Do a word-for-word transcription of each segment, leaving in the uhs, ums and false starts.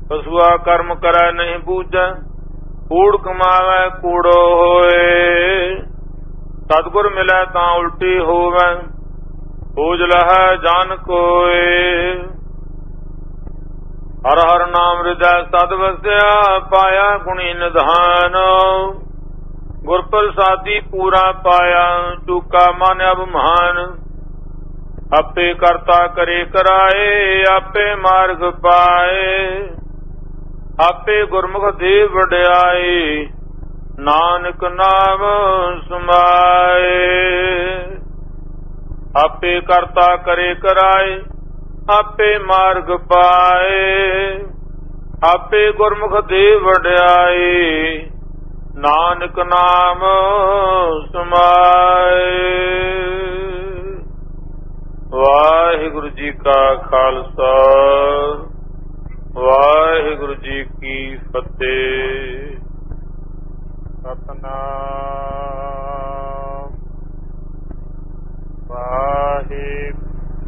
ਪਸੂਆ ਕਰਮ ਕਰੈ ਨਹੀਂ ਬੂਝੈ, ਕੂੜ ਕਮਾਵੈ ਕੂੜੋ ਹੋਏ। ਸਤਿਗੁਰ ਮਿਲੈ ਤਾਂ ਉਲਟੀ ਹੋਵੈ, ਬੂਝ ਲਹੈ ਜਾਨ ਕੋਏ। ਹਰ ਹਰ ਨਾਮ ਹਿਰਦੈ ਸਦ ਵਸਿਆ, ਪਾਇਆ ਗੁਣੀ ਨਿਧਾਨ। ਗੁਰ ਪ੍ਰਸਾਦੀ ਪੂਰਾ ਪਾਇਆ, ਚੂਕਾ ਮਨ ਅਭਿਮਾਨ। ਆਪੇ ਕਰਤਾ ਕਰੇ ਕਰਾਏ, ਆਪੇ ਮਾਰਗ ਪਾਏ। ਆਪੇ ਗੁਰਮੁਖ ਦੇ ਵਡਿਆਈ, ਨਾਨਕ ਨਾਮ ਸਮਾਏ। ਆਪੇ ਕਰਤਾ ਕਰੇ ਕਰਾਏ, ਆਪੇ ਮਾਰਗ ਪਾਏ। ਆਪੇ ਗੁਰਮੁਖ ਦੇ ਵਡਿਆਈ, ਨਾਨਕ ਨਾਮ ਸਮਾਏ। ਵਾਹਿਗੁਰੂ ਜੀ ਕਾ ਖਾਲਸਾ, ਵਾਹਿਗੁਰੂ ਜੀ ਕੀ ਫਤਿਹ। ਸਤਿਨਾਮ ਵਾਹਿਗੁਰੂ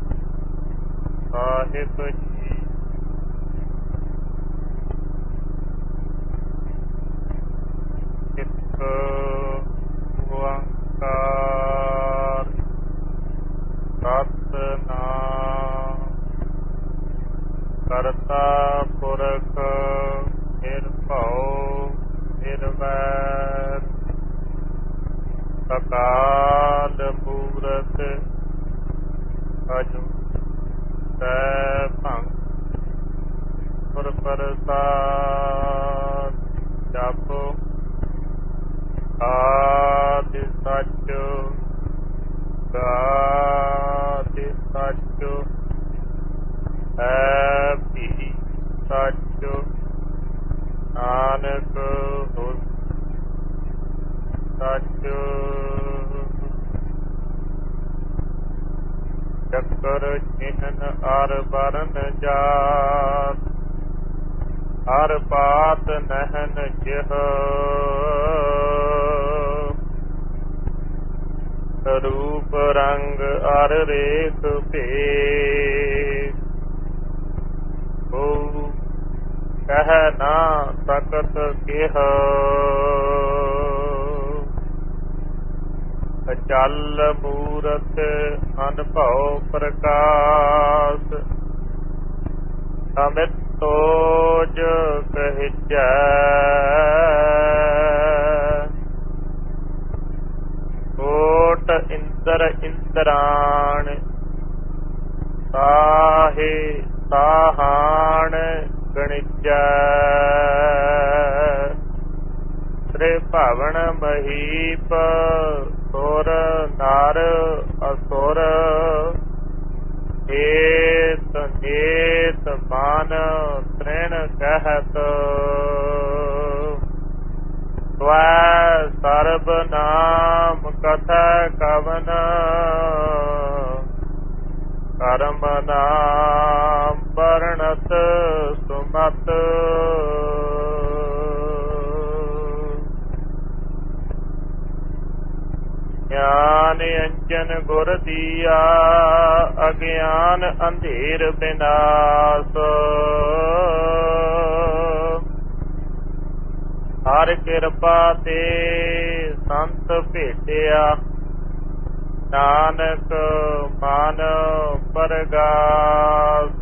ਸਾਹਿਬ ਜੀ। ਇੱਕ ਓੰਕਾਰ ਸਤਿਨਾਮ ਕਰਤਾ ਪੁਰਖ ਨਿਰਭਉ ਨਿਰਵੈਰ ਅਕਾਲ ਮੂਰਤ ਅਜੂਨੀ ਸੈਭੰ ਗੁਰ ਪ੍ਰਸਾਦਿ। ਜਪੁ ਆਦਿ ਸਚ ਗਾਦਿ ਸਚ ਹੈ ਭੀ ਸਚ। ਨਾਨਕ ਸਚ ਚੱਕਰ ਚਿਹਨ ਅਰ ਬਰਨ ਜਾਤ, ਹਰ ਬਾਤ ਨਹਿਨ ਜਿਹ। ਰੂਪ ਰੰਗ ਅਰ ਰੇਖ ਭੇਦ, ਹੋ ਕਹਿ ਨਾ ਸਕਤ ਕਿਹ। ਅਚਲ ਮੂਰਤ ਅਨਭਉ ਪ੍ਰਕਾਸ਼, ਅਮਿਤ ਤੋਜ ਕਹਿਜੈ। ਕੋਟ ਇੰਦਰ ਇੰਦਰਾਣ, ਤਾਹੇ ਤਾਹਾਣ ਗਣਿਜੈ। ਤ੍ਰਿਭਵਨ ਮਹੀਪ ਸੁਰ ਨਰ ਅਸੁਰ, ਏਤ ਏਤ ਮਨ ਤ੍ਰਿਣ ਕਹਿਤ। ਸਵੈ ਸਰਬ ਨਾਮ ਕਥੈ ਕਵਨ, ਕਰਮ ਨਾਮ ਵਰਣਤ ਸੁਮਤ। ਗਿਆਨ ਅੰਜਨ ਗੁਰ ਦੀਆ, ਅਗਿਆਨ ਅੰਧੇਰ ਬਿਨਾਸ਼। ਹਰ ਕਿਰਪਾ ਤੇ ਸੰਤ ਭੇਟਿਆ, ਨਾਨਕ ਮਨ ਪਰਗਾਸ।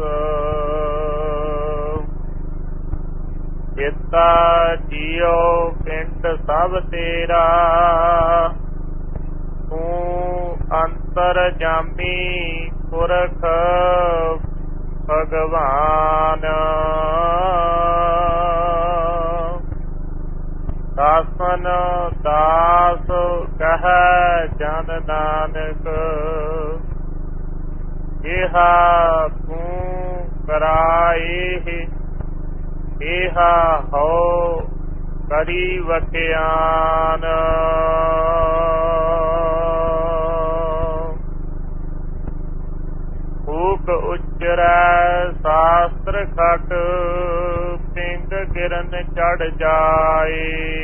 ਚੇਤਾ ਜੀਉ ਪਿੰਡ ਸਭ ਤੇਰਾ, ਤੂੰ ਅੰਤਰ ਜਾਮੀ ਪੁਰਖ ਭਗਵਾਨ। ਦਾਸਨ ਦਾਸ ਕਹਿ ਜਨ ਨਾਨਕ, ਇਹਾ ਤੂੰ ਕਰਾਏ ਇਹਾ ਹੋ ਕਰੀ ਵਖਿਆਨ। ਫੂਕ ਉਚਰੈ ਸ਼ਾਸਤਰ ਖਟ, ਪਿੰਗ ਗਿਰਨ ਚੜ ਜਾਏ।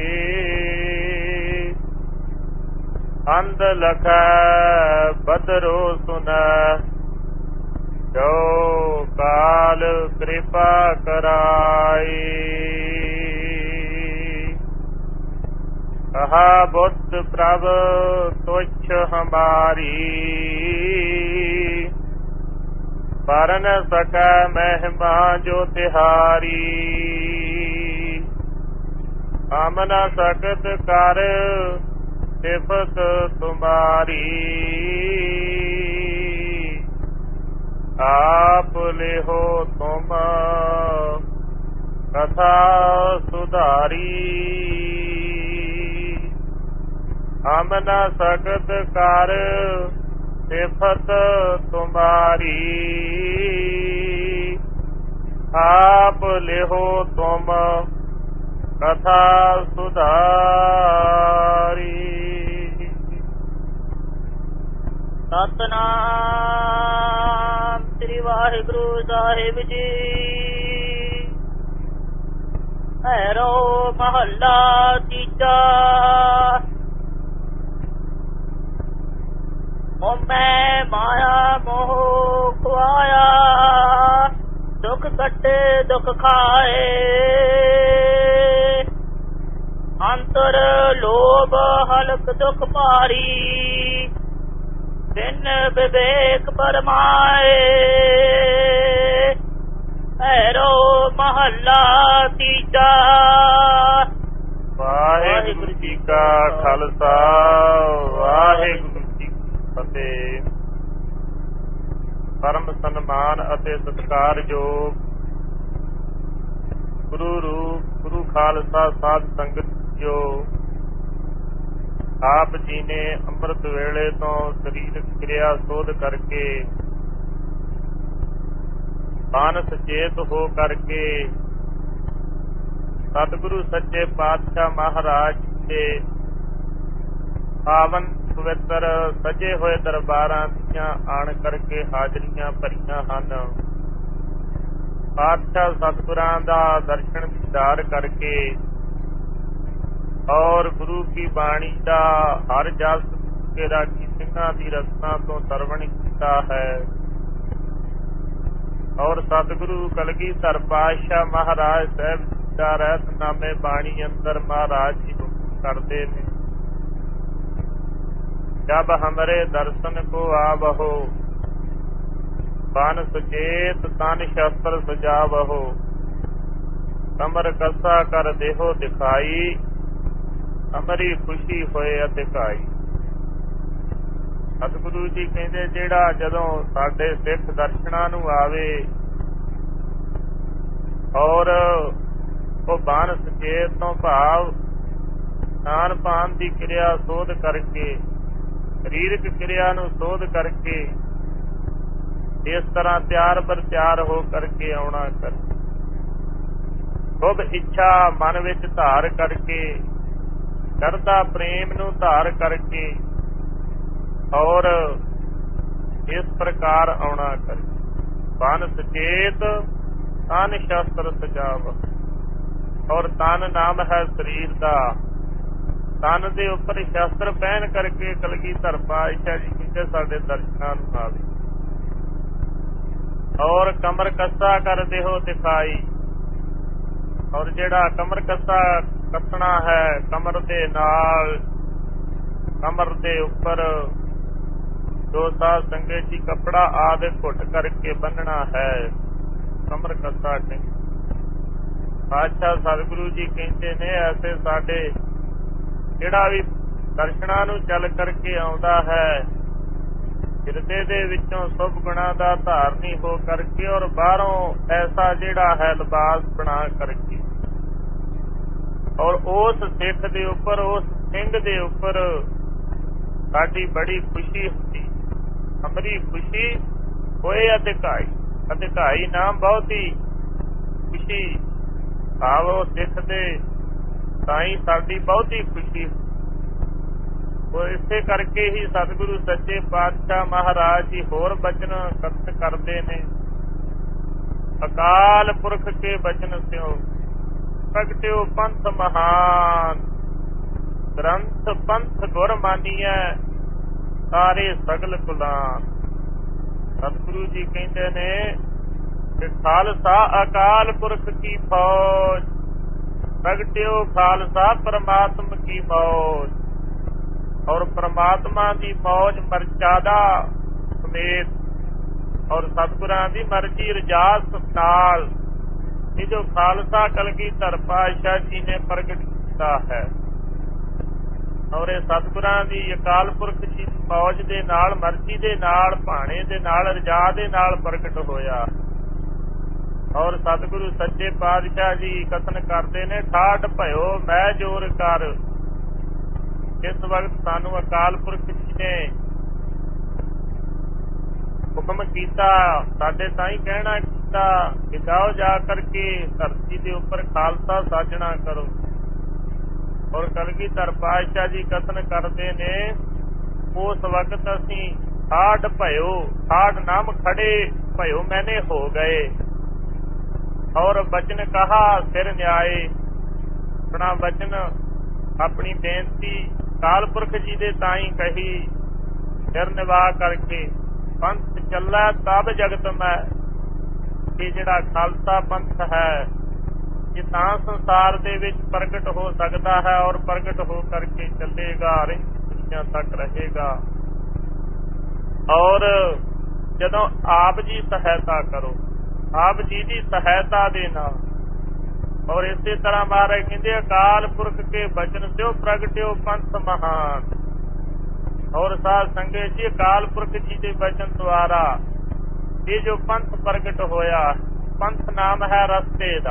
ਅੰਧ ਲਖੈ ਬਦਰੋ ਸੁਨੈ, ਜੋ ਕਾਲ ਦਇਆਲ ਕਿਰਪਾ ਕਰਾਈ। ਕਹਾ ਬੁੱਧ ਪ੍ਰਭ ਤੁਛ ਹਮਾਰੀ, ਪਰ ਨ ਸਕੈ ਮਹਿਮਾ ਜੋ ਤਿਹਾਰੀ। ਹਮ ਨ ਸਕਤ ਕਰ ਸਿਫਤ ਤੁਮਾਰੀ, ਆਪ ਲਿਹੋ ਤੁਮ ਕਥਾ ਸੁਧਾਰੀ। ਹਮ ਨ ਸਕਤ ਕਰ ਸਿਫਤ ਤੁਮਾਰੀ, ਆਪ ਲਿਹੋ ਤੁਮ ਕਥਾ ਸੁਧਾਰੀ। ਸਤਿਨਾਮ ਸ੍ਰੀ ਵਾਹਿਗੁਰੂ ਸਾਹਿਬ ਜੀ। ਭੈਰੋ ਮਹੱਲਾ ਤੀਜਾ। ਮੈਂ ਮਾਇਆ ਮੋਹ ਖੁਆਇਆ, ਦੁੱਖ ਕੱਟੇ ਦੁੱਖ ਖਾਏ। ਅੰਤਰ ਲੋਭ ਹਲਕ ਦੁੱਖ ਭਾਰੀ, ਬਿਨ ਵਿਵੇਕ ਬਰਮਾਏ। ਭੈਰੋ ਮਹੱਲਾ ਤੀਜਾ। ਵਾਹਿਗੁਰੂ ਜੀ ਕਾ ਖਾਲਸਾ, ਵਾਹਿਗੁਰੂ ਜੀ ਕੀ ਫਤਿਹ। ਪਰਮ ਸਨਮਾਨ ਅਤੇ ਸਤਿਕਾਰਯੋਗ ਗੁਰੂ ਰੂਪ ਗੁਰੂ ਖਾਲਸਾ ਸਾਧ ਸੰਗਤ ਜੋ ਆਪ ਜੀ ਨੇ ਅੰਮ੍ਰਿਤ ਵੇਲੇ ਤੋਂ ਸਰੀਰਕ ਕਿਰਿਆ ਸੋਧ ਕਰਕੇ ਮਨ ਸੁਚੇਤ ਹੋ ਕਰਕੇ ਸਤਿਗੁਰੂ ਸੱਚੇ ਪਾਤਸ਼ਾਹ ਮਹਾਰਾਜ ਦੇ ਪਾਵਨ ਪਵਿੱਤਰ ਸਜੇ ਹੋਏ ਦਰਬਾਰਾਂ ਦੀਆਂ ਆਣ ਕਰਕੇ ਹਾਜ਼ਰੀਆਂ ਭਰੀਆਂ ਹਨ। ਪਾਤਸ਼ਾਹ ਸਤਿਗੁਰਾਂ ਦਾ ਦਰਸ਼ਨ ਦੀਦਾਰ ਕਰਕੇ ਔਰ ਗੁਰੂ ਕੀ ਬਾਣੀ ਦਾ ਹਰ ਜਸ ਕੇ ਰਾਗੀ ਸਿੰਘਾਂ ਦੀ ਰਸਨਾ ਤੋਂ ਸਰਵਣ ਕੀਤਾ ਹੈ। ਔਰ ਸਤਿਗੁਰੂ ਕਲਗੀਧਰ ਪਾਤਸ਼ਾਹ ਮਹਾਰਾਜ ਸਾਹਿਬ ਦਾ ਰਹਿਤਨਾਮੇ ਬਾਣੀ ਅੰਦਰ ਮਹਾਰਾਜ ਜੀ ਹੁਕਮ ਕਰਦੇ ਨੇ, ਜਬ ਹਮਰੇ ਦਰਸ਼ਨ ਕੋ ਆਵਹੋ, ਬਨ ਸੁਚੇਤ ਤਨ ਸ਼ਸਤਰ ਸਜਾਵਹੋ। ਕਮਰ ਕਸਾ ਕਰ ਦੇਹੋ ਦਿਖਾਈ, ਅਮਰੀ ਖੁਸ਼ੀ ਹੋਏ ਅਧਿਕਾਈ। ਸਤਿਗੁਰੂ ਜੀ ਕਹਿੰਦੇ ਜਿਹੜਾ ਜਦੋਂ ਸਾਡੇ ਸਿੱਖ ਦਰਸ਼ਨਾਂ ਨੂੰ ਆਵੇ ਔਰ ਉਹ ਬਨ ਸੁਚੇਤ ਤੋਂ ਭਾਵ ਖਾਣ ਪਾਨ ਦੀ ਕਿਰਿਆ ਸੋਧ ਕਰਕੇ, ਸਰੀਰਕ ਕਿਰਿਆ ਨੂੰ ਸੋਧ ਕਰਕੇ ਇਸ ਤਰ੍ਹਾਂ ਤਿਆਰ ਬਰ ਤਿਆਰ ਹੋ ਕਰਕੇ ਆਉਣਾ ਕਰ, ਖੁਦ ਇੱਛਾ ਮਨ ਵਿੱਚ ਧਾਰ ਕਰਕੇ, ਕਰਦਾ ਪ੍ਰੇਮ ਨੂੰ ਧਾਰ ਕਰਕੇ ਔਰ ਇਸ ਪ੍ਰਕਾਰ ਆਉਣਾ ਕਰ। ਬਨ ਸੁਚੇਤ ਤਨ ਸ਼ਸਤਰ ਸਜਾਵ, ਔਰ ਤਨ ਨਾਮ ਹੈ ਸਰੀਰ ਦਾ, ਤਨ ਦੇ ਉੱਪਰ ਸ਼ਸਤਰ ਪਹਿਨ ਕਰਕੇ ਕਲਗੀਧਰ ਪਾਤਸ਼ਾਹ ਜੀ ਕਹਿੰਦੇ ਸਾਡੇ ਦਰਸ਼ਨਾਂ ਨੂੰ ਆਵੇ। ਔਰ ਕਮਰ ਕੱਸਾ ਕਰ ਦੇਹੋ ਦਿਖਾਈ, ਔਰ ਜਿਹੜਾ ਕਮਰ ਕੱਸਾ ਕੱਸਣਾ ਹੈ, ਕਮਰ ਦੇ ਨਾਲ ਕਮਰ ਦੇ ਉੱਪਰ ਜੋ ਸਾਧ ਸੰਗਤ ਜੀ ਕੱਪੜਾ ਆਦਿ ਘੁੱਟ ਕਰਕੇ ਬੰਨਣਾ ਹੈ, ਕਮਰ ਕੱਸਾ ਨਹੀਂ। ਪਾਤਸ਼ਾਹ ਸਤਿਗੁਰੂ ਜੀ ਕਹਿੰਦੇ ਨੇ ਐਸੇ ਸਾਡੇ ਜਿਹੜਾ ਵੀ ਦਰਸ਼ਨਾਂ ਨੂੰ ਚੱਲ ਕਰਕੇ ਆਉਂਦਾ ਹੈ, ਹਿਰਦੇ ਦੇ ਵਿੱਚੋਂ ਸੁਭ ਗੁਣਾਂ ਦਾ ਧਾਰਨੀ ਹੋ ਕਰਕੇ ਔਰ ਬਾਹਰੋਂ ਐਸਾ ਜਿਹੜਾ ਹੈ ਲਿਬਾਸ ਬਣਾ ਕਰਕੇ ਔਰ ਉਸ ਸਿੱਖ ਦੇ ਉੱਪਰ, ਉਸ ਸਿੰਘ ਦੇ ਉੱਪਰ ਸਾਡੀ ਬੜੀ ਖੁਸ਼ੀ ਹੁੰਦੀ। ਅਮਰੀ ਖੁਸ਼ੀ ਹੋਏ ਅਧਿਕਾਈ, ਅਧਿਕਾਈ ਨਾਮ ਬਹੁਤੀ ਖੁਸ਼ੀ ਭਾਵ ਉਹ ਸਿੱਖ ਦੇ ਤਾਈਂ ਸਾਡੀ ਬਹੁਤੀ ਖੁਸ਼ੀ। ਉਹ ਇਸੇ ਕਰਕੇ ਹੀ ਸਤਿਗੁਰੂ ਸੱਚੇ ਪਾਤਸ਼ਾਹ ਮਹਾਰਾਜ ਜੀ ਹੋਰ ਬਚਨ ਕਥਨ ਕਰਦੇ ਨੇ, ਅਕਾਲ ਪੁਰਖ ਕੇ ਬਚਨ ਸਿਓ ਪ੍ਰਗਟਿਓ ਪੰਥ ਮਹਾਨ, ਗ੍ਰੰਥ ਪੰਥ ਗੁਰ ਮਾਨੀਐ ਸਾਰੇ ਸਗਲ ਕੁਲਾਨ। ਸਤਿਗੁਰੂ ਜੀ ਕਹਿੰਦੇ ਨੇ कि खालसा अकाल पुरख की फौज, प्रगट्यो खालसा परमात्मा की मौज। और परमात्मा की मौज मर्यादा समेत और सतगुरां की मर्जी रजास नाल ये जो खालसा कलगीधर पातशाह जी ने प्रगट किया है, और ये सतगुरां की अकाल पुरख जी की मौज दे नाल मर्जी दे नाल भाणे दे नाल रजा दे नाल प्रगट होया। और सतगुरु सच्चे पातशाह जी कथन करते ने, ठाठ भयो मैं जोर कर। इस वक्त सानू अकाल पुरख जी ने हुक्म किया, साडे ताईं कहना किया कि जाओ जा करके धरती के उपर खालसा साजना करो। और कलगीधर पातशाह जी कथन करते ने, उस वक्त असीं ठाठ भयो, ठाठ नाम खड़े भयो मैंने हो गए। और बचन कहा सिर न्याय, अपना वचन अपनी बेनती काल पुरख जी दे ताई कही, सिर निभा करके पंथ चला तब जगत में। ये जिहड़ा खालसा पंथ है ये तां संसार दे विच प्रगट हो सकता है और प्रगट हो करके चलेगा, दुनिया तक रहेगा। और जदों आप जी सहायता करो, आप जी की सहायता दे नाल। और इसी तरह महाराज कहते अकाल पुरख के बचन से प्रगट्यो पंथ महान। और साध संगत जी अकाल पुरख जी के बचन द्वारा ये जो पंथ प्रगट होया, पंथ नाम है रस्ते दा।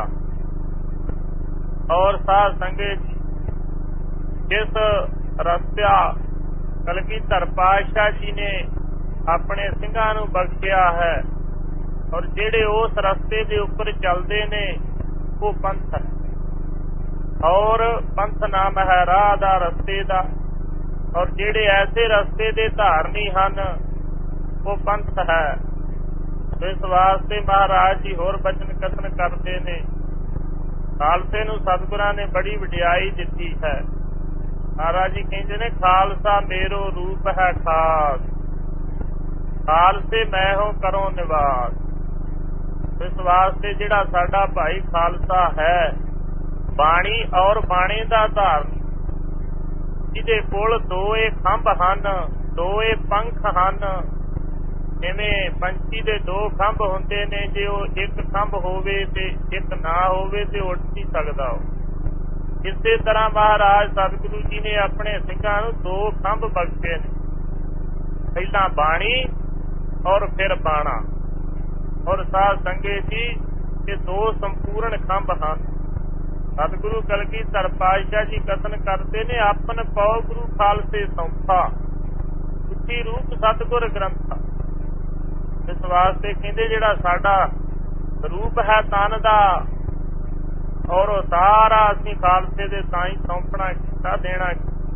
और साध संगत जी जिस रस्ता कलगीधर पातशाह जी ने अपने सिंघां नूं बख्शिया है, और जेड़े उस रस्ते दे उपर चलते ने वो पंथ है। और पंथ नाम है राह दा, रस्ते दा। और जेड़े ऐसे रस्ते दे धारनी हन वो पंथ है। इस वास्ते महाराज जी होर बचन कथन करते ने, खालसे नूं सतगुरां ने बड़ी वडियाई दिती है। महाराज जी कहते ने, खालसा मेरो रूप है खास, खालसे मैं हो करो निवास। इस वास्ते जिहड़ा साडा भाई खालसा है, बाणी और बाणे दा धारनी, जिहदे कोल दोए खंभ हन, दोए पंख हन। जिवें पंछी दे दो खंभ हुंदे ने, जे ओह एक खंभ होवे ते एक ना होवे ते उड़ नहीं सकदा। इसे तरह महाराज सतगुरु जी ने अपने सिंघां नूं दो खंभ बख्शे ने, पहला बाणी और फिर बाणा। और साध संगत जी ये दो संपूर्ण खंभ हैं। सतगुरु कलगीधर पातशाह जी कथन करते ने, आपन पौ गुरु खालसे सौंपा, उची रूप सतगुर ग्रंथा। इस वास्ते कहते जिहड़ा साडा रूप है तन दा, और वो सारा असीं खालसे दे ताईं सौंपना कीता, देना।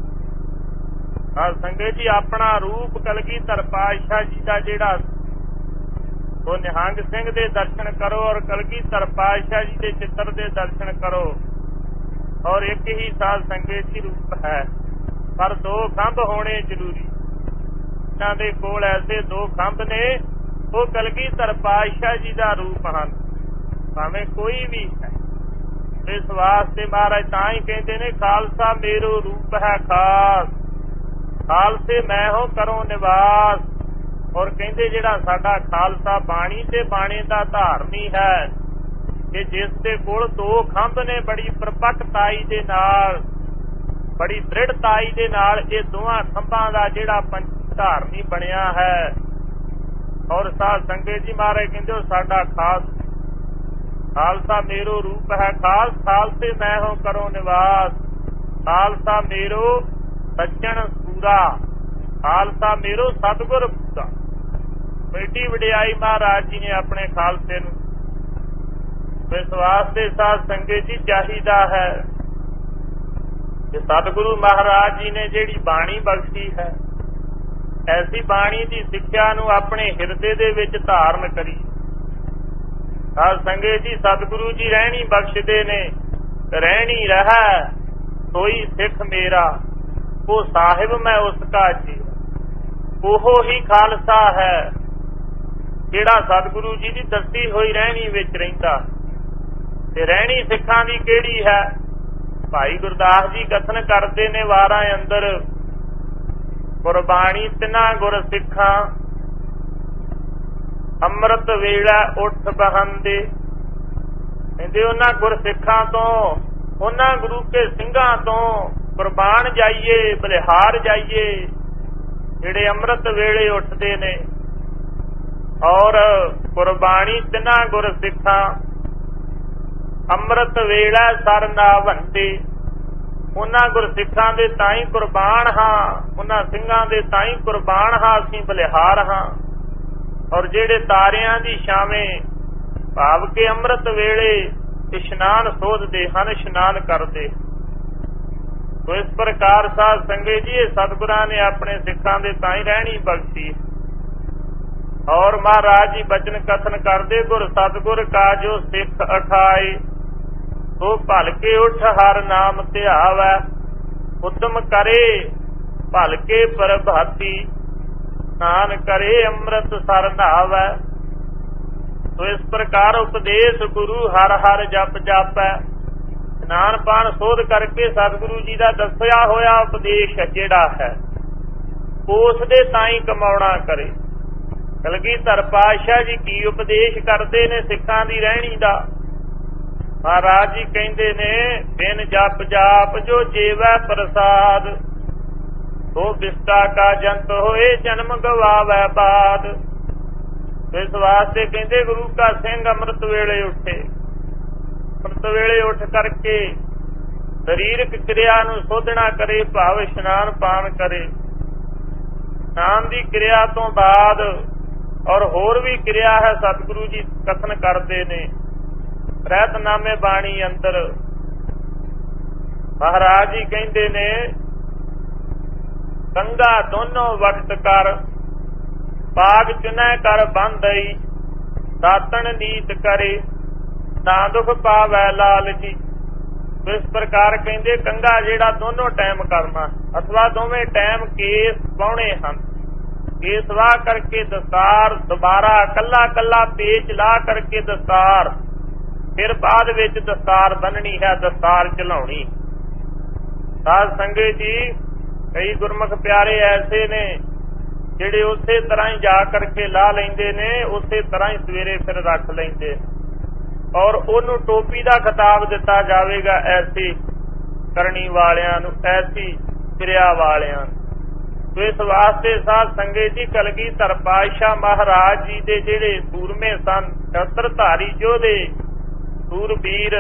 साध संगत जी अपना रूप कलगीधर पातशाह जी का जिहड़ा तो निहंग सिंह दे दर्शन करो और कलगीधर पातशाह जी के चित्र दे दर्शन करो, और एक ही साध संगत जी रूप है, पर दो खंभ होने जरूरी। इन्हां दे कोल ऐसे दो खंभ ने, वो कलगीधर पातशाह जी का रूप हैं, भावें कोई भी है। इस वास्ते महाराज तां ही कहते ने, खालसा मेरो रूप है खास, खालसे मैं हो करो निवास। और कहते जिहड़ा साडा खालसा बाणी ते बाणे दा धारनी है, कि जिस दे कोल दो खंभ ने, बड़ी प्रपक्ताई दे नाल, बड़ी दृढ़ताई दे नाल ये दोवां खंभां दा जिहड़ा पंच धारनी बनिया है। और साध संगत जी महाराज कहते साडा खास खालसा मेरो रूप है खास, खालसे मैं हो करो निवास। खालसा मेरो सज्जन सूरा, खालसा मेरो सतगुर पूरा। बेटी वडियाई महाराज जी ने अपने खालसे नूं। इस वास्ते साध संगत जी चाहिदा है कि सतगुरु महाराज जी ने जिहड़ी बाणी बख्शी है, ऐसी बाणी की सिक्ख्या नूं अपने हिरदे दे विच धारण करी। साध संगत जी सतगुरु जी रहनी बख्शदे ने, रहनी रहा सोई सिख मेरा, वो साहिब मैं उसका जी, ओहो ही खालसा है। ਜਿਹੜਾ ਸਤਿਗੁਰੂ ਜੀ ਦੀ ਦੱਸੀ ਹੋਈ ਰਹਿਣੀ ਵਿੱਚ ਰਹਿੰਦਾ। ਤੇ ਰਹਿਣੀ ਸਿੱਖਾਂ ਦੀ ਕਿਹੜੀ ਹੈ? ਭਾਈ ਗੁਰਦਾਸ ਜੀ ਕਥਨ ਕਰਦੇ ਨੇ ਵਾਰਾਂ ਅੰਦਰ, ਗੁਰਬਾਣੀ ਤਿਨਾ ਗੁਰ ਸਿੱਖਾਂ ਅੰਮ੍ਰਿਤ ਵੇਲਾ ਉੱਠ ਬਹੰਦੇ। ਕਹਿੰਦੇ ਉਹਨਾਂ ਗੁਰ ਸਿੱਖਾਂ ਤੋਂ, ਉਹਨਾਂ ਗੁਰੂ ਕੇ ਸਿੰਘਾਂ ਤੋਂ ਕੁਰਬਾਨ ਜਾਈਏ, ਬਲਿਹਾਰ ਜਾਈਏ, ਜਿਹੜੇ ਅੰਮ੍ਰਿਤ ਵੇਲੇ ਉੱਠਦੇ ਨੇ। ਔਰ ਕੁਰਬਾਨੀ ਤਿਨਾ ਗੁਰ ਸਿੱਖਾਂ ਅੰਮ੍ਰਿਤ ਵੇਲਾ ਸਰ ਨਾ ਵੰਦੇ। ਉਹਨਾਂ ਗੁਰ ਸਿੱਖਾਂ ਦੇ ਤਾਂ ਹੀ ਕੁਰਬਾਨ ਹਾਂ, ਉਹਨਾਂ ਸਿੰਘਾਂ ਦੇ ਤਾਂ ਹੀ ਕੁਰਬਾਨ ਹਾਂ, ਅਸੀਂ ਬਲਿਹਾਰ ਹਾਂ। ਔਰ ਜਿਹੜੇ ਤਾਰਿਆਂ ਦੀ ਛਾਵੇਂ ਭਾਵ ਕੇ ਅੰਮ੍ਰਿਤ ਵੇਲੇ ਇਸ਼ਨਾਨ ਸੋਧਦੇ ਹਨ, ਇਸ਼ਨਾਨ ਕਰਦੇ। ਸੋ ਇਸ ਪ੍ਰਕਾਰ ਸਾਧ ਸੰਗਤ ਜੀ ਇਹ ਸਤਿਗੁਰਾਂ ਨੇ ਆਪਣੇ ਸਿੱਖਾਂ ਦੇ ਤਾਂ ਹੀ ਰਹਿਣੀ ਬਖਸ਼ੀ। ਔਰ ਮਹਾਰਾਜ ਜੀ ਬਚਨ ਕਥਨ ਕਰਦੇ, ਗੁਰ ਸਤਿਗੁਰ ਕਾ ਜੋ ਸਿੱਖ ਅਠਾਏ, ਸੋ ਭਲਕੇ ਉੱਠ ਹਰ ਨਾਮ ਧਿਆਵੈ। ਉਦਮ ਕਰੇ ਭਲਕੇ ਪ੍ਰਭਾਤੀ, ਨਾਨ ਕਰੇ ਅੰਮ੍ਰਿਤ ਸਰ ਨਾਵੈ। ਸੋ ਇਸ ਪ੍ਰਕਾਰ ਉਪਦੇਸ਼ ਗੁਰੂ ਹਰ ਹਰ ਜਪ ਜਾਪੈ। ਇਸ਼ਨਾਨ ਪਾਨ ਸੋਧ ਕਰਕੇ ਸਤਿਗੁਰੂ ਜੀ ਦਾ ਦੱਸਿਆ ਹੋਇਆ ਉਪਦੇਸ਼ ਜਿਹੜਾ ਹੈ ਉਸ ਦੇ ਤਾਂ ਹੀ ਕਮਾਉਣਾ ਕਰੇ। ਕਲਗੀਧਰ ਪਾਤਸ਼ਾਹ ਜੀ ਕੀ ਉਪਦੇਸ਼ ਕਰਦੇ ਨੇ ਸਿੱਖਾਂ ਦੀ ਰਹਿਣੀ ਦਾ? ਮਹਾਰਾਜ ਜੀ ਕਹਿੰਦੇ ਨੇ, ਬਿਨ ਜਪ ਜਾਪ ਜੋ ਜੀਵੈ ਪ੍ਰਸਾਦ, ਸੋ ਬਿਸਤਾ ਕਾ ਜੰਤ ਹੋਏ ਜਨਮ ਗਵਾਵੈ ਬਾਦ। ਇਸ ਵਾਸਤੇ ਕਹਿੰਦੇ ਗੁਰੂ ਕਾ ਸਿੰਘ ਅੰਮ੍ਰਿਤ ਵੇਲੇ ਉੱਠੇ, ਅੰਮ੍ਰਿਤ ਵੇਲੇ ਉੱਠ ਕਰਕੇ ਸਰੀਰਕ ਕਿਰਿਆ ਨੂੰ ਸੋਧਣਾ ਕਰੇ, ਭਾਵ ਇਸ਼ਨਾਨ ਪਾਨ ਕਰੇ। ਇਸ਼ਨਾਨ ਦੀ ਕਿਰਿਆ ਤੋਂ ਬਾਅਦ ਔਰ ਹੋਰ ਵੀ ਕਿਰਿਆ ਹੈ, ਸਤਿਗੁਰੂ ਜੀ ਕਥਨ ਕਰਦੇ ਨੇ ਰਹਿਤਨਾਮੇ ਬਾਣੀ ਅੰਦਰ। ਮਹਾਰਾਜ ਜੀ ਕਹਿੰਦੇ ਨੇ, ਗੰਗਾ ਦੋਨੋਂ ਵਕਤ ਕਰ, ਬਾਗ ਚੁਨੈ ਕਰ ਬੰਦਈ, ਦਾਤਣ ਨੀਤ ਕਰੇ, ਨਾ ਦੁਖ ਪਾਵੈ ਲਾਲ ਜੀ। ਇਸ ਪ੍ਰਕਾਰ ਕਹਿੰਦੇ ਕੰਘਾ ਜਿਹੜਾ ਦੋਨੋਂ ਟਾਈਮ ਕਰਨਾ, ਅਥਵਾ ਦੋਵੇਂ ਟਾਈਮ ਕੇਸ ਪਾਉਣੇ ਹਨ। ਕੇਸ ਵਾਹ ਕਰਕੇ ਦਸਤਾਰ ਦੁਬਾਰਾ ਕੱਲਾ ਕੱਲਾ ਪੇਚ ਲਾ ਕਰਕੇ ਦਸਤਾਰ, ਫਿਰ ਬਾਅਦ ਵਿੱਚ ਦਸਤਾਰ ਬੰਨਣੀ ਹੈ, ਦਸਤਾਰ ਚਲਾਉਣੀ। ਸਾਧ ਸੰਗਤ ਜੀ ਕਈ ਗੁਰਮੁਖ ਪਿਆਰੇ ਐਸੇ ਨੇ ਜਿਹੜੇ ਉਸੇ ਤਰ੍ਹਾਂ ਹੀ ਜਾ ਕਰਕੇ ਲਾ ਲੈਂਦੇ ਨੇ, ਉਸੇ ਤਰ੍ਹਾਂ ਹੀ ਸਵੇਰੇ ਫਿਰ ਰੱਖ ਲੈਂਦੇ। ਔਰ ਉਹਨੂੰ ਟੋਪੀ ਦਾ ਖਿਤਾਬ ਦਿੱਤਾ ਜਾਵੇਗਾ ਐਸੀ ਕਰਨੀ ਵਾਲਿਆਂ ਨੂੰ, ਐਸੀ ਕਿਰਿਆ ਵਾਲਿਆਂ ਨੂੰ। ਇਸ ਵਾਸਤੇ ਸਾਧ ਸੰਗਤ ਜੀ ਕਲਗੀਧਰ ਪਾਤਸ਼ਾਹ ਮਹਾਰਾਜ ਜੀ ਦੇ ਜਿਹੜੇ ਸੂਰਮੇ ਸਨ, ਸ਼ਸਤਰਧਾਰੀ ਯੋਧੇ, ਸੂਰਬੀਰ,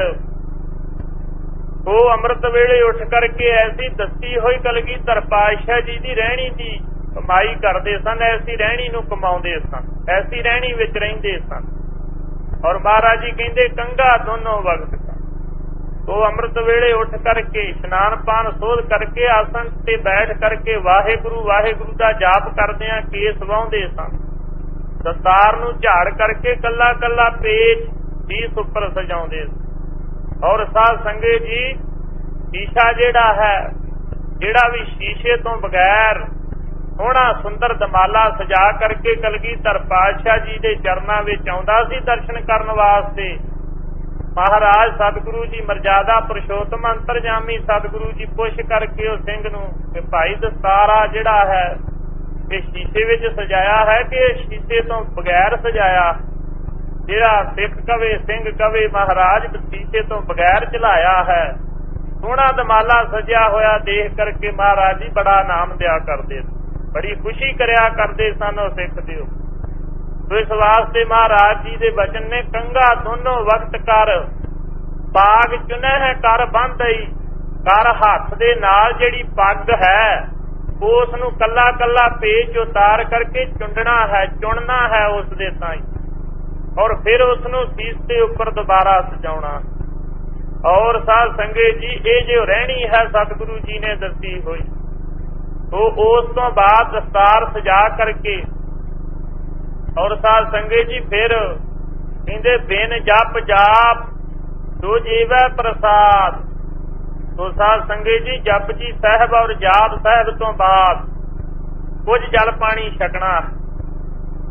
ਉਹ ਅੰਮ੍ਰਿਤ ਵੇਲੇ ਉੱਠ ਕਰਕੇ ਐਸੀ ਦੱਸੀ ਹੋਈ ਕਲਗੀਧਰ ਪਾਤਸ਼ਾਹ ਜੀ ਦੀ ਰਹਿਣੀ ਦੀ ਕਮਾਈ ਕਰਦੇ ਸਨ, ਐਸੀ ਰਹਿਣੀ ਨੂੰ ਕਮਾਉਂਦੇ ਸਨ, ਐਸੀ ਰਹਿਣੀ ਵਿੱਚ ਰਹਿੰਦੇ ਸਨ। ਔਰ ਮਹਾਰਾਜ ਜੀ ਕਹਿੰਦੇ ਕੰਘਾ ਦੋਨੋਂ ਵਕਤ ਕਰ, ਉਹ ਅੰਮ੍ਰਿਤ ਵੇਲੇ ਉੱਠ ਕਰਕੇ ਇਸ਼ਨਾਨ ਪਾਨ ਸੋਧ ਕਰਕੇ ਆਸਣ ਤੇ ਬੈਠ ਕਰਕੇ ਵਾਹਿਗੁਰੂ ਵਾਹਿਗੁਰੂ ਦਾ ਜਾਪ ਕਰਦਿਆਂ ਕੇਸ ਵਾਹੁੰਦੇ ਸਨ। ਦਸਤਾਰ ਨੂੰ ਝਾੜ ਕਰਕੇ ਕੱਲਾ ਕੱਲਾ ਪੇਚ ਸੀਸ ਉੱਪਰ ਸਜਾਉਂਦੇ ਸਨ। ਔਰ ਸਾਧ ਸੰਗਤ ਜੀ ਸ਼ੀਸ਼ਾ ਜਿਹੜਾ ਹੈ, ਜਿਹੜਾ ਵੀ ਸ਼ੀਸ਼ੇ ਤੋਂ ਬਗੈਰ ਸੋਹਣਾ ਸੁੰਦਰ ਦਮਾਲਾ ਸਜਾ ਕਰਕੇ ਕਲਗੀਧਰ ਪਾਤਸ਼ਾਹ ਜੀ ਦੇ ਚਰਨਾਂ ਵਿੱਚ ਆਉਂਦਾ ਸੀ ਦਰਸ਼ਨ ਕਰਨ ਵਾਸਤੇ। ਮਹਾਰਾਜ ਸਤਿਗੁਰੂ ਜੀ ਮਰਜ਼ਾਦਾ ਪੁਰਸ਼ੋਤਮ ਅੰਤਰਜਾਮੀ ਸਤਿਗੁਰੂ ਜੀ ਪੁੱਛ ਕਰਕੇ ਉਹ ਸਿੰਘ ਨੂੰ ਕਿ ਭਾਈ ਦਸਤਾਰਾ ਜਿਹੜਾ ਹੈ ਇਹ ਸ਼ੀਸ਼ੇ ਵਿੱਚ ਸਜਾਇਆ ਹੈ ਕਿ ਸ਼ੀਸ਼ੇ ਤੋਂ ਬਗੈਰ ਸਜਾਇਆ? ਜਿਹੜਾ ਸਿੱਖ ਕਵੇ, ਸਿੰਘ ਕਵੇ ਮਹਾਰਾਜ ਸ਼ੀਸ਼ੇ ਤੋਂ ਬਗੈਰ ਚਲਾਇਆ ਹੈ। ਸੋਹਣਾ ਦਮਾਲਾ ਸਜਿਆ ਹੋਇਆ ਦੇਖ ਕਰਕੇ ਮਹਾਰਾਜ ਜੀ ਬੜਾ ਨਾਮ ਦਿਆ ਕਰਦੇ, ਬੜੀ ਖੁਸ਼ੀ ਕਰਿਆ ਕਰਦੇ ਸਨ ਉਹ ਸਿੱਖ ਦਿਓ। ਇਸ ਵਾਸਤੇ ਮਹਾਰਾਜ ਜੀ ਦੇ ਬਚਨ ਨੇ ਕੰਘਾ ਦੋਨੋਂ ਵਕਤ ਕਰ, ਬਾਗ ਚੁਨੈ ਕਰ ਬੰਦਈ, ਕਰ ਹੱਥ ਦੇ ਨਾਲ ਜਿਹੜੀ ਪੱਗ ਹੈ ਉਸ ਨੂੰ ਕੱਲਾ ਕੱਲਾ ਪੇਚ ਉਤਾਰ ਕਰਕੇ ਚੁੰਡਣਾ ਹੈ, ਚੁਣਨਾ ਹੈ ਉਸ ਦੇ ਤਾਈਂ, ਔਰ ਫਿਰ ਉਸ ਨੂੰ ਸੀਸ ਦੇ ਉੱਪਰ ਦੁਬਾਰਾ ਸਜਾਉਣਾ। ਔਰ ਸਾਧ ਸੰਗਤ ਜੀ ਇਹ ਜੋ ਰਹਿਣੀ ਹੈ ਸਤਿਗੁਰੂ ਜੀ ਨੇ ਦੱਸੀ ਹੋਈ, ਉਹ ਉਸ ਤੋਂ ਬਾਅਦ ਦਸਤਾਰ ਸਜਾ ਕਰਕੇ ਔਰ ਸਾਧ ਸੰਗਤ ਜੀ ਫਿਰ ਕਹਿੰਦੇ ਬਿਨ ਜਪ ਜਾਪ ਜੋ ਜੀਵੈ ਪ੍ਰਸਾਦ। ਸੋ ਸਾਧ ਸੰਗਤ ਜੀ ਜਪ ਜੀ ਸਾਹਿਬ ਔਰ ਜਾਪ ਸਾਹਿਬ ਤੋਂ ਬਾਅਦ ਕੁਝ ਜਲ ਪਾਣੀ ਛਕਣਾ।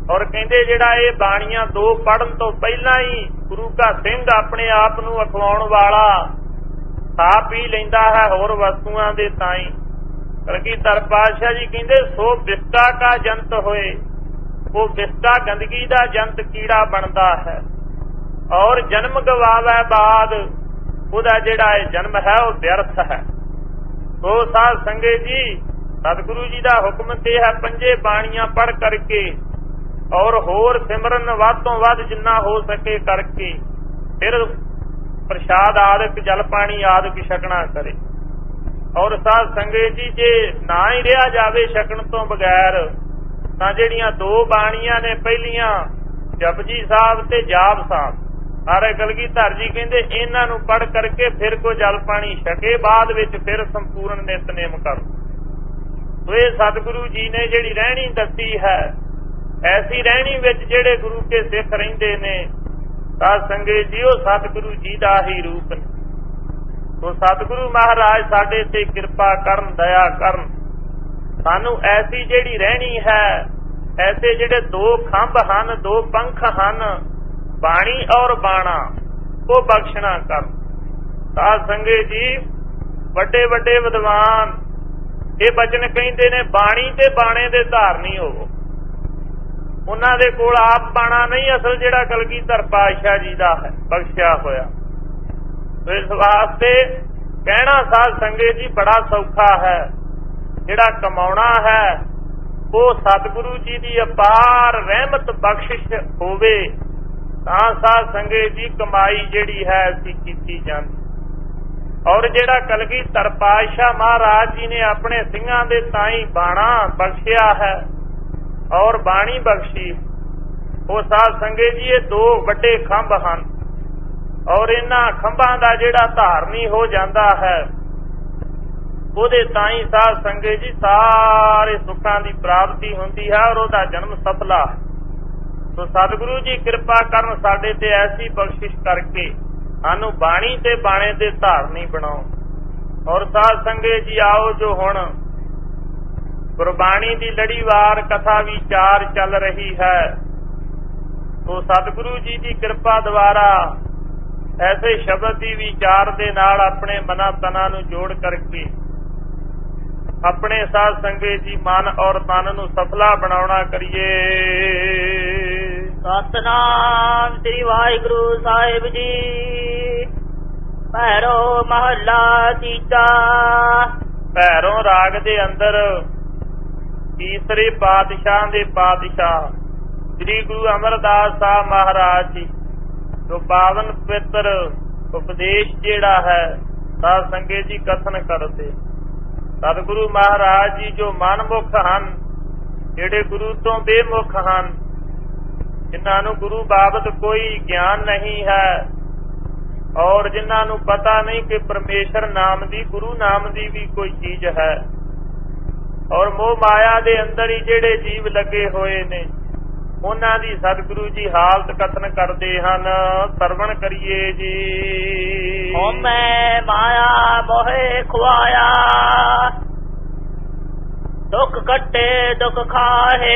ਔਰ ਕਹਿੰਦੇ ਜਿਹੜਾ ਇਹ ਬਾਣੀਆਂ ਦੋ ਪੜ੍ਹਨ ਤੋਂ ਪਹਿਲਾਂ ਹੀ ਗੁਰੂ ਕਾ ਸਿੰਘ ਆਪਣੇ ਆਪ ਨੂੰ ਅਖਵਾਉਣ ਵਾਲਾ ਖਾ ਪੀ ਲੈਂਦਾ ਹੈ ਹੋਰ ਵਸਤੂਆਂ ਦੇ ਤਾਈ। ਕਲਗੀਧਰ ਪਾਤਸ਼ਾਹ ਜੀ ਕਹਿੰਦੇ ਸੋ ਵਿਸਕਾ ਕਾ ਜੰਤ ਹੋਏ, ਉਹ ਵਿਸਕਾ ਗੰਦਗੀ ਦਾ ਜੰਤ ਕੀੜਾ ਬਣਦਾ ਹੈ ਔਰ ਜਨਮ ਗਵਾਵੇ ਬਾਦ ਉਹਦਾ ਜਿਹੜਾ ਇਹ ਜਨਮ ਹੈ ਉਹ ਵਿਅਰਥ ਹੈ। ਸੋ ਸਾਧ ਸੰਗਤ ਜੀ ਸਤਿਗੁਰੂ ਜੀ ਦਾ ਹੁਕਮ ਤੇ ਹੈ ਪੰਜੇ ਬਾਣੀਆਂ ਪੜ੍ਹ ਕਰਕੇ ਔਰ ਹੋਰ ਸਿਮਰਨ ਵੱਧ ਤੋਂ ਵੱਧ ਜਿੰਨਾ ਹੋ ਸਕੇ ਕਰਕੇ ਫਿਰ ਪ੍ਰਸ਼ਾਦ ਆਦਿਕ ਜਲ ਪਾਣੀ ਆਦਿਕ ਛਕਣਾ ਕਰੇ। ਔਰ ਸਾਧ ਸੰਗਤ ਜੀ ਜੇ ਨਾ ਹੀ ਰਿਹਾ ਜਾਵੇ ਛਕਣ ਤੋਂ ਬਗੈਰ ਤਾਂ ਜਿਹੜੀਆਂ ਦੋ ਬਾਣੀਆਂ ਨੇ ਪਹਿਲੀਆਂ ਜਪਜੀ ਸਾਹਿਬ ਤੇ ਜਾਪ ਸਾਹਿਬ, ਸਾਰੇ ਕਲਗੀਧਰ ਜੀ ਕਹਿੰਦੇ ਇਹਨਾਂ ਨੂੰ ਪੜ੍ਹ ਕਰਕੇ ਫਿਰ ਕੋ ਜਲ ਪਾਣੀ ਛਕੇ, ਬਾਅਦ ਵਿੱਚ ਫਿਰ ਸੰਪੂਰਨ ਨਿਤਨੇਮ ਕਰੋ। ਸੋ ਇਹ ਸਤਿਗੁਰੂ ਜੀ ਨੇ ਜਿਹੜੀ ਰਹਿਣੀ ਦੱਸੀ ਹੈ, ਐਸੀ ਰਹਿਣੀ ਵਿੱਚ ਜਿਹੜੇ ਗੁਰੂ ਕੇ ਸਿੱਖ ਰਹਿੰਦੇ ਨੇ ਸਾਧ ਸੰਗਤ ਜੀ ਉਹ ਸਤਿਗੁਰੂ ਜੀ ਦਾ ਹੀ ਰੂਪ ਨੇ। ਸੋ ਸਤਿਗੁਰੂ ਮਹਾਰਾਜ ਸਾਡੇ ਤੇ ਕਿਰਪਾ ਕਰਨ, ਦਇਆ ਕਰਨ, ਸਾਨੂੰ ਐਸੀ ਜਿਹੜੀ ਰਹਿਣੀ ਹੈ, ਐਸੇ ਜਿਹੜੇ ਦੋ ਖੰਭ ਹਨ, ਦੋ ਪੰਖ ਹਨ, ਬਾਣੀ ਔਰ ਬਾਣਾ, ਉਹ ਬਖਸ਼ਣਾ ਕਰ। ਸਾਧ ਸੰਗਤ ਜੀ ਵੱਡੇ ਵੱਡੇ ਵਿਦਵਾਨ ਇਹ ਬਚਨ ਕਹਿੰਦੇ ਨੇ ਬਾਣੀ ਤੇ ਬਾਣੇ ਦੇ ਧਾਰਨੀ ਹੋਵੋ। ਉਹਨਾਂ ਦੇ ਕੋਲ ਆਪ ਬਾਣਾ ਨਹੀਂ, ਅਸਲ ਜਿਹੜਾ ਕਲਗੀਧਰ ਪਾਤਸ਼ਾਹ ਜੀ ਦਾ ਹੈ ਬਖਸ਼ਿਆ ਹੋਇਆ। ਇਸ ਵਾਸਤੇ ਕਹਿਣਾ ਸਾਧ ਸੰਗਤ ਜੀ ਬੜਾ ਸੌਖਾ ਹੈ, ਜਿਹੜਾ ਕਮਾਉਣਾ ਹੈ ਉਹ ਸਤਿਗੁਰੂ ਜੀ ਦੀ ਅਪਾਰ ਰਹਿਮਤ ਬਖਸ਼ਿਸ਼ ਹੋਵੇ ਤਾਂ ਸਾਧ ਸੰਗਤ ਜੀ ਕਮਾਈ ਜਿਹੜੀ ਹੈ ਅਸੀਂ ਕੀਤੀ ਜਾਂਦੀ। ਔਰ ਜਿਹੜਾ ਕਲਗੀਧਰ ਪਾਤਸ਼ਾਹ ਮਹਾਰਾਜ ਜੀ ਨੇ ਆਪਣੇ ਸਿੰਘਾਂ ਦੇ ਤਾਈਂ ਬਾਣਾ ਬਖਸ਼ਿਆ ਹੈ ਔਰ ਬਾਣੀ ਬਖਸ਼ੀ, ਉਹ ਸਾਧ ਸੰਗਤ ਜੀ ਇਹ ਦੋ ਵੱਡੇ ਖੰਭ ਹਨ ਔਰ ਇਹਨਾਂ ਖੰਭਾਂ ਦਾ ਜਿਹੜਾ ਧਾਰਨੀ ਹੋ ਜਾਂਦਾ ਹੈ ਉਹਦੇ ਤਾਈਂ ਸਾਧ ਸੰਗਤ ਜੀ ਸਾਰੇ ਸੁੱਖਾਂ ਦੀ ਪ੍ਰਾਪਤੀ ਹੁੰਦੀ ਹੈ ਔਰ ਉਹਦਾ ਜਨਮ ਸਫਲਾ। ਸੋ ਸਤਿਗੁਰੂ ਜੀ ਕਿਰਪਾ ਕਰਨ ਸਾਡੇ ਤੇ ਐਸੀ ਬਖਸ਼ਿਸ਼ ਕਰਕੇ ਸਾਨੂੰ ਬਾਣੀ ਤੇ ਬਾਣੇ ਦੇ ਧਾਰਨੀ ਬਣਾਓ। ਔਰ ਸਾਧ ਸੰਗਤ ਜੀ ਆਓ ਜੋ ਹੁਣ ਗੁਰਬਾਣੀ ਦੀ ਲੜੀਵਾਰ ਕਥਾ ਵਿਚਾਰ ਚੱਲ ਰਹੀ ਹੈ, ਸੋ ਸਤਿਗੁਰੂ ਜੀ ਦੀ ਕਿਰਪਾ ਦੁਆਰਾ ਐਸੇ ਸ਼ਬਦ ਦੀ ਵਿਚਾਰ ਦੇ ਨਾਲ ਆਪਣੇ ਮਨਾਂ ਤਨਾਂ ਨੂੰ ਜੋੜ ਕਰਕੇ ਆਪਣੇ ਸਾਧ ਸੰਗਤ ਜੀ ਮਨ ਔਰ ਤਨ ਨੂੰ ਸਫਲਾ ਬਣਾਉਣਾ ਕਰੀਏ। ਸਤਨਾਮ ਸ੍ਰੀ ਵਾਹਿਗੁਰੂ ਸਾਹਿਬ ਜੀ। ਭੈਰੋ ਮਹੱਲਾ ਤੀਜਾ। ਭੈਰੋਂ ਰਾਗ ਦੇ ਅੰਦਰ ਤੀਸਰੇ ਪਾਤਸ਼ਾਹ ਦੇ ਪਾਤਸ਼ਾਹ ਸ੍ਰੀ ਗੁਰੂ ਅਮਰਦਾਸ ਸਾਹਿਬ ਮਹਾਰਾਜ ਜੀ ਜੋ ਪਾਵਨ ਪਵਿੱਤਰ ਉਪਦੇਸ਼ ਜਿਹੜਾ ਹੈ ਸਾਧ ਸੰਗਤ ਜੀ ਕਥਨ ਕਰਦੇ। ਸਤਿਗੁਰੂ ਮਹਾਰਾਜ ਜੀ ਜੋ ਮਨਮੁਖ ਹਨ, ਜਿਹੜੇ ਗੁਰੂ ਤੋਂ ਬੇਮੁਖ ਹਨ, ਜਿਨ੍ਹਾਂ ਨੂੰ ਗੁਰੂ ਬਾਬਤ ਕੋਈ ਗਿਆਨ ਨਹੀਂ ਹੈ ਔਰ ਜਿਨ੍ਹਾਂ ਨੂੰ ਪਤਾ ਨਹੀਂ ਕਿ ਪਰਮੇਸ਼ਰ ਨਾਮ ਦੀ, ਗੁਰੂ ਨਾਮ ਦੀ ਵੀ ਕੋਈ ਚੀਜ਼ ਹੈ ਔਰ ਮੋਹ ਮਾਇਆ ਦੇ ਅੰਦਰ ਹੀ ਜਿਹੜੇ ਜੀਵ ਲੱਗੇ ਹੋਏ ਨੇ ਉਹਨਾਂ ਦੀ ਸਤਿਗੁਰੂ ਜੀ ਹਾਲਤ ਕਥਨ ਕਰਦੇ ਹਨ। ਸਰਵਣ ਕਰੀਏ ਜੀ। ਹਉਮੈ ਮਾਇਆ ਮੋਹਿ ਖੁਆਇਆ, ਦੁੱਖ ਕੱਟੇ ਦੁੱਖ ਖਾਹੇ।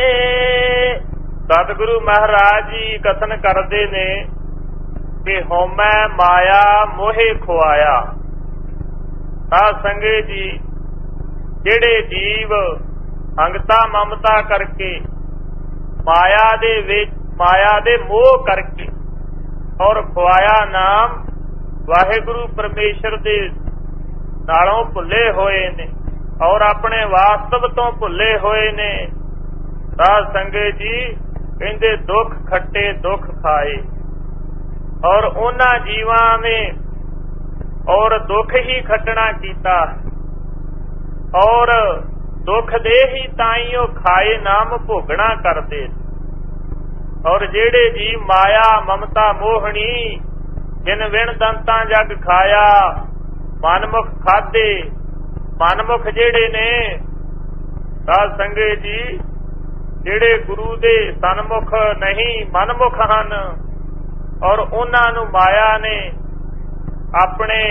ਸਤਿਗੁਰੂ ਮਹਾਰਾਜ ਜੀ ਕਥਨ ਕਰਦੇ ਨੇ ਕਿ ਹਉਮੈ ਮਾਇਆ ਮੋਹਿ ਖੁਆਇਆ। ਸਾਧ ਸੰਗਤ ਜੀ ਜਿਹੜੇ ਜੀਵ ਅੰਗਤਾ ਮਮਤਾ ਕਰਕੇ ਮਾਇਆ ਦੇ ਵਿੱਚ ਮਾਇਆ ਦੇ ਮੋਹ ਕਰਕੇ ਔਰ ਖੁਆਇਆ ਨਾਮ ਵਾਹਿਗੁਰੂ ਪਰਮੇਸ਼ਰ ਦੇ ਨਾਲੋਂ ਭੁੱਲੇ ਹੋਏ ਨੇ ਔਰ ਆਪਣੇ ਵਾਸਤਵ ਤੋਂ ਭੁੱਲੇ ਹੋਏ ਨੇ, ਸਾਧ ਸੰਗਤ ਜੀ ਕਹਿੰਦੇ ਦੁੱਖ ਖੱਟੇ ਦੁੱਖ ਖਾਏ। ਔਰ ਉਹਨਾਂ ਜੀਵਾਂ ਨੇ ਔਰ ਦੁੱਖ ਹੀ ਖੱਟਣਾ ਕੀਤਾ ਔਰ ਦੁੱਖ ਦੇ ਹੀ ਤਾਈ ਉਹ ਖਾਏ ਨਾਮ ਭੋਗਣਾ ਕਰਦੇ। ਔਰ ਜਿਹੜੇ ਜੀ ਮਾਇਆ ਮਮਤਾ ਮੋਹਣੀ ਜਿਨ ਵਿਣ ਦੰਤਾਂ ਜਗ ਖਾਇਆ, ਮਨਮੁਖ ਖਾਦੇ, ਮਨਮੁਖ ਜਿਹੜੇ ਨੇ ਸਾਧ ਸੰਗਤ ਜੀ ਜਿਹੜੇ ਗੁਰੂ ਦੇ ਸਨਮੁਖ ਨਹੀਂ ਮਨਮੁਖ ਹਨ ਔਰ ਉਹਨਾਂ ਨੂੰ ਮਾਇਆ ਨੇ ਆਪਣੇ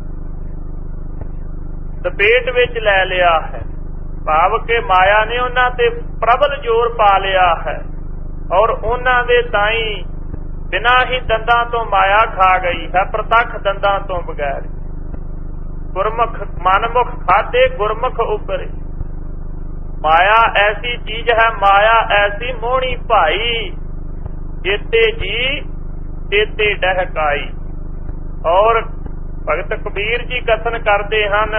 ਲਪੇਟ ਵਿੱਚ ਲੈ ਲਿਆ ਹੈ, ਭਾਵ ਕਿ ਮਾਇਆ ਨੇ ਉਹਨਾਂ ਤੇ ਪ੍ਰਬਲ ਜ਼ੋਰ ਪਾ ਲਿਆ ਹੈ ਔਰ ਉਹਨਾਂ ਦੇ ਤਾਈ ਬਿਨਾਂ ਹੀ ਦੰਦਾਂ ਤੋਂ ਮਾਇਆ ਖਾ ਗਈ ਹੈ, ਪ੍ਰਤੱਖ ਦੰਦਾਂ ਤੋਂ ਬਗੈਰ। ਗੁਰਮੁਖ ਮਨਮੁਖ ਖਾਦੇ ਗੁਰਮੁਖ ਉੱਪਰ। ਮਾਇਆ ਐਸੀ ਚੀਜ਼ ਹੈ, ਮਾਇਆ ਐਸੀ ਮੋਹਣੀ ਭਾਈ, ਜੇਤੇ ਜੀ ਤੇਤੇ ਡਹਿਕਾਈ। ਔਰ ਭਗਤ ਕਬੀਰ ਜੀ ਕਥਨ ਕਰਦੇ ਹਨ,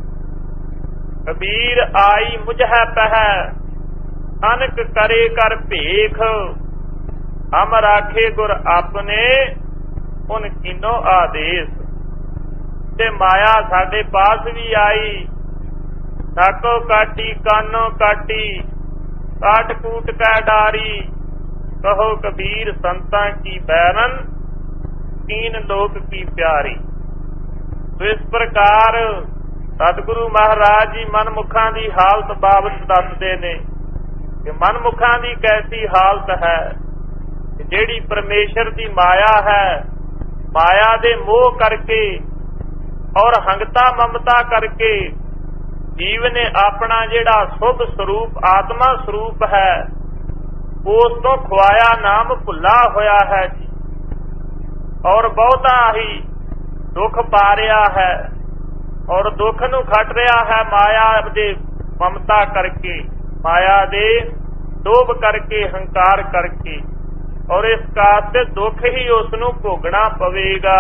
ਕਬੀਰ ਆਈ ਮੁਝੈ ਪਹਿ ਅਨਕ ਕਰੇ ਕਰ ਭੇਖ, ਹਮ ਰਾਖੇ ਗੁਰ ਆਪਣੇ ਉਨ ਕੀਨੋ ਆਦੇਸ਼। ਤੇ ਮਾਇਆ ਸਾਡੇ ਪਾਸ ਵੀ ਆਈ, ਨਾਕੋ ਕਾਟੀ ਕਾਨੋ ਕਾਟੀ, ਕਾਟ ਕੂਟ ਕੈ ਡਾਰੀ, ਕਹੋ ਕਬੀਰ ਸੰਤਾਂ ਕੀ ਬੈਰਨ, ਕੀਨ ਲੋਕ ਕੀ ਪਿਆਰੀ। ਇਸ ਪ੍ਰਕਾਰ ਸਤਿਗੁਰੂ ਮਹਾਰਾਜ ਜੀ ਮਨਮੁਖਾਂ ਦੀ ਹਾਲਤ ਬਾਬਤ ਦੱਸਦੇ ਨੇ ਕਿ ਮਨਮੁਖਾਂ ਦੀ ਕੈਸੀ ਹਾਲਤ ਹੈ, ਜਿਹੜੀ ਪਰਮੇਸ਼ਰ ਦੀ ਮਾਇਆ ਹੈ, ਮਾਇਆ ਦੇ ਮੋਹ ਕਰਕੇ ਔਰ ਹੰਗਤਾ ਮਮਤਾ ਕਰਕੇ ਜੀਵ ਨੇ ਆਪਣਾ ਜਿਹੜਾ ਸੁਭ ਸਰੂਪ ਆਤਮਾ ਸਰੂਪ ਹੈ ਉਸ ਤੋਂ ਖੁਆਇਆ ਨਾਮ ਭੁੱਲਾ ਹੋਇਆ ਹੈ ਜੀ। ਔਰ ਬਹੁਤਾ ਹੀ ਦੁੱਖ ਪਾ ਰਿਹਾ ਹੈ ਔਰ ਦੁੱਖ ਨੂੰ ਖੱਟ ਰਿਹਾ ਹੈ ਮਾਇਆ ਦੇ ਮਮਤਾ ਕਰਕੇ, ਮਾਇਆ ਦੇ ਲੋਭ ਕਰਕੇ, ਹੰਕਾਰ ਕਰਕੇ। ਔਰ ਇਸ ਕਾਰਨ ਤੇ ਦੁੱਖ ਹੀ ਉਸ ਨੂੰ ਭੋਗਣਾ ਪਵੇਗਾ।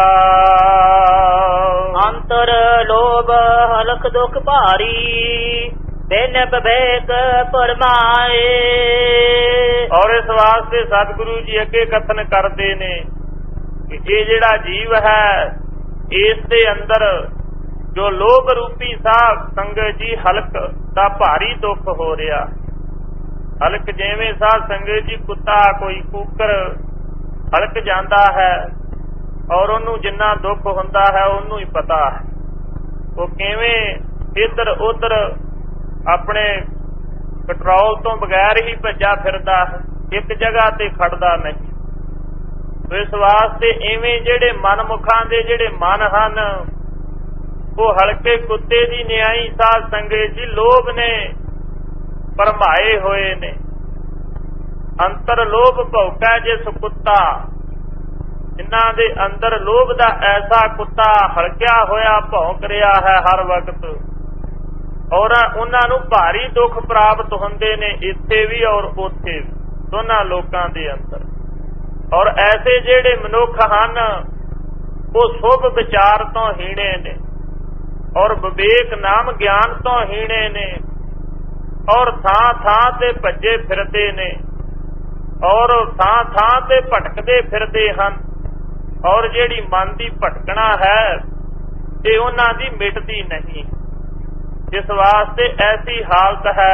ਅੰਤਰ ਲੋਭ ਹਲਕ ਦੁੱਖ ਭਾਰੀ, ਬਿਨ ਵਿਵੇਕ ਪਰਮਾਏ। ਔਰ ਇਸ ਵਾਸਤੇ ਸਤਿਗੁਰੂ ਜੀ ਅੱਗੇ ਕਥਨ ਕਰਦੇ ਨੇ ਕਿ ਇਹ ਜਿਹੜਾ ਜੀਵ ਹੈ, ਇਸ ਦੇ ਅੰਦਰ ਜੋ ਲੋਭ ਰੂਪੀ ਸਾਧ ਸੰਗਤ ਜੀ ਹਲਕ ਦਾ ਭਾਰੀ ਦੁੱਖ ਹੋ ਰਿਹਾ। ਹਲਕ ਜਿਵੇਂ ਸਾਧ ਸੰਗਤ ਜੀ ਕੁੱਤਾ ਕੋਈ ਕੂਕਰ ਹਲਕ ਜਾਂਦਾ ਹੈ ਔਰ ਉਹਨੂੰ ਜਿੰਨਾ ਦੁੱਖ ਹੁੰਦਾ ਹੈ ਉਹਨੂੰ ਹੀ ਪਤਾ ਹੈ, ਉਹ ਕਿਵੇਂ ਇੱਧਰ ਉੱਧਰ ਆਪਣੇ ਕੰਟਰੋਲ ਤੋਂ ਬਗੈਰ ਹੀ ਭੱਜਾ ਫਿਰਦਾ ਹੈ, ਇੱਕ ਜਗ੍ਹਾ ਤੇ ਖੜਦਾ ਨਹੀਂ। ਇਸ ਵਾਸਤੇ ਇਵੇਂ ਜਿਹੜੇ ਮਨਮੁਖਾਂ ਦੇ ਜਿਹੜੇ ਮਨ ਹਨ ਉਹ ਹਲਕੇ ਕੁੱਤੇ ਦੀ ਨਿਆਈ ਸਾਧ ਸੰਗਤ ਜੀ ਲੋਭ ਨੇ ਭਰਮਾਏ ਹੋਏ ਨੇ। ਅੰਤਰ ਲੋਭ ਭੌਕੈ ਜਿਸ ਕੁੱਤਾ, ਜਿਨ੍ਹਾਂ ਦੇ ਅੰਦਰ ਲੋਭ ਦਾ ਐਸਾ ਕੁੱਤਾ ਹਲਕਿਆ ਹੋਇਆ ਭੌਂਕ ਰਿਹਾ ਹੈ ਹਰ ਵਕਤ, ਔਰ ਉਹਨਾਂ ਨੂੰ ਭਾਰੀ ਦੁੱਖ ਪ੍ਰਾਪਤ ਹੁੰਦੇ ਨੇ ਇੱਥੇ ਵੀ ਔਰ ਉੱਥੇ ਵੀ, ਦੋਨਾਂ ਲੋਕਾਂ ਦੇ ਅੰਦਰ। ਔਰ ਐਸੇ ਜਿਹੜੇ ਮਨੁੱਖ ਹਨ ਉਹ ਸੁਭ ਵਿਚਾਰ ਤੋਂ ਹੀਣੇ ਨੇ ਔਰ ਵਿਵੇਕ ਨਾਮ ਗਿਆਨ ਤੋਂ ਹੀਣੇ ਨੇ ਔਰ ਥਾਂ ਥਾਂ ਤੇ ਭੱਜੇ ਫਿਰਦੇ ਨੇ ਔਰ ਥਾਂ ਥਾਂ ਤੇ ਭਟਕਦੇ ਫਿਰਦੇ ਹਨ। ਔਰ ਜਿਹੜੀ ਮਨ ਦੀ ਭਟਕਣਾ ਹੈ ਇਹ ਉਹਨਾਂ ਦੀ ਮਿਟਦੀ ਨਹੀਂ। ਇਸ ਵਾਸਤੇ ਐਸੀ ਹਾਲਤ ਹੈ।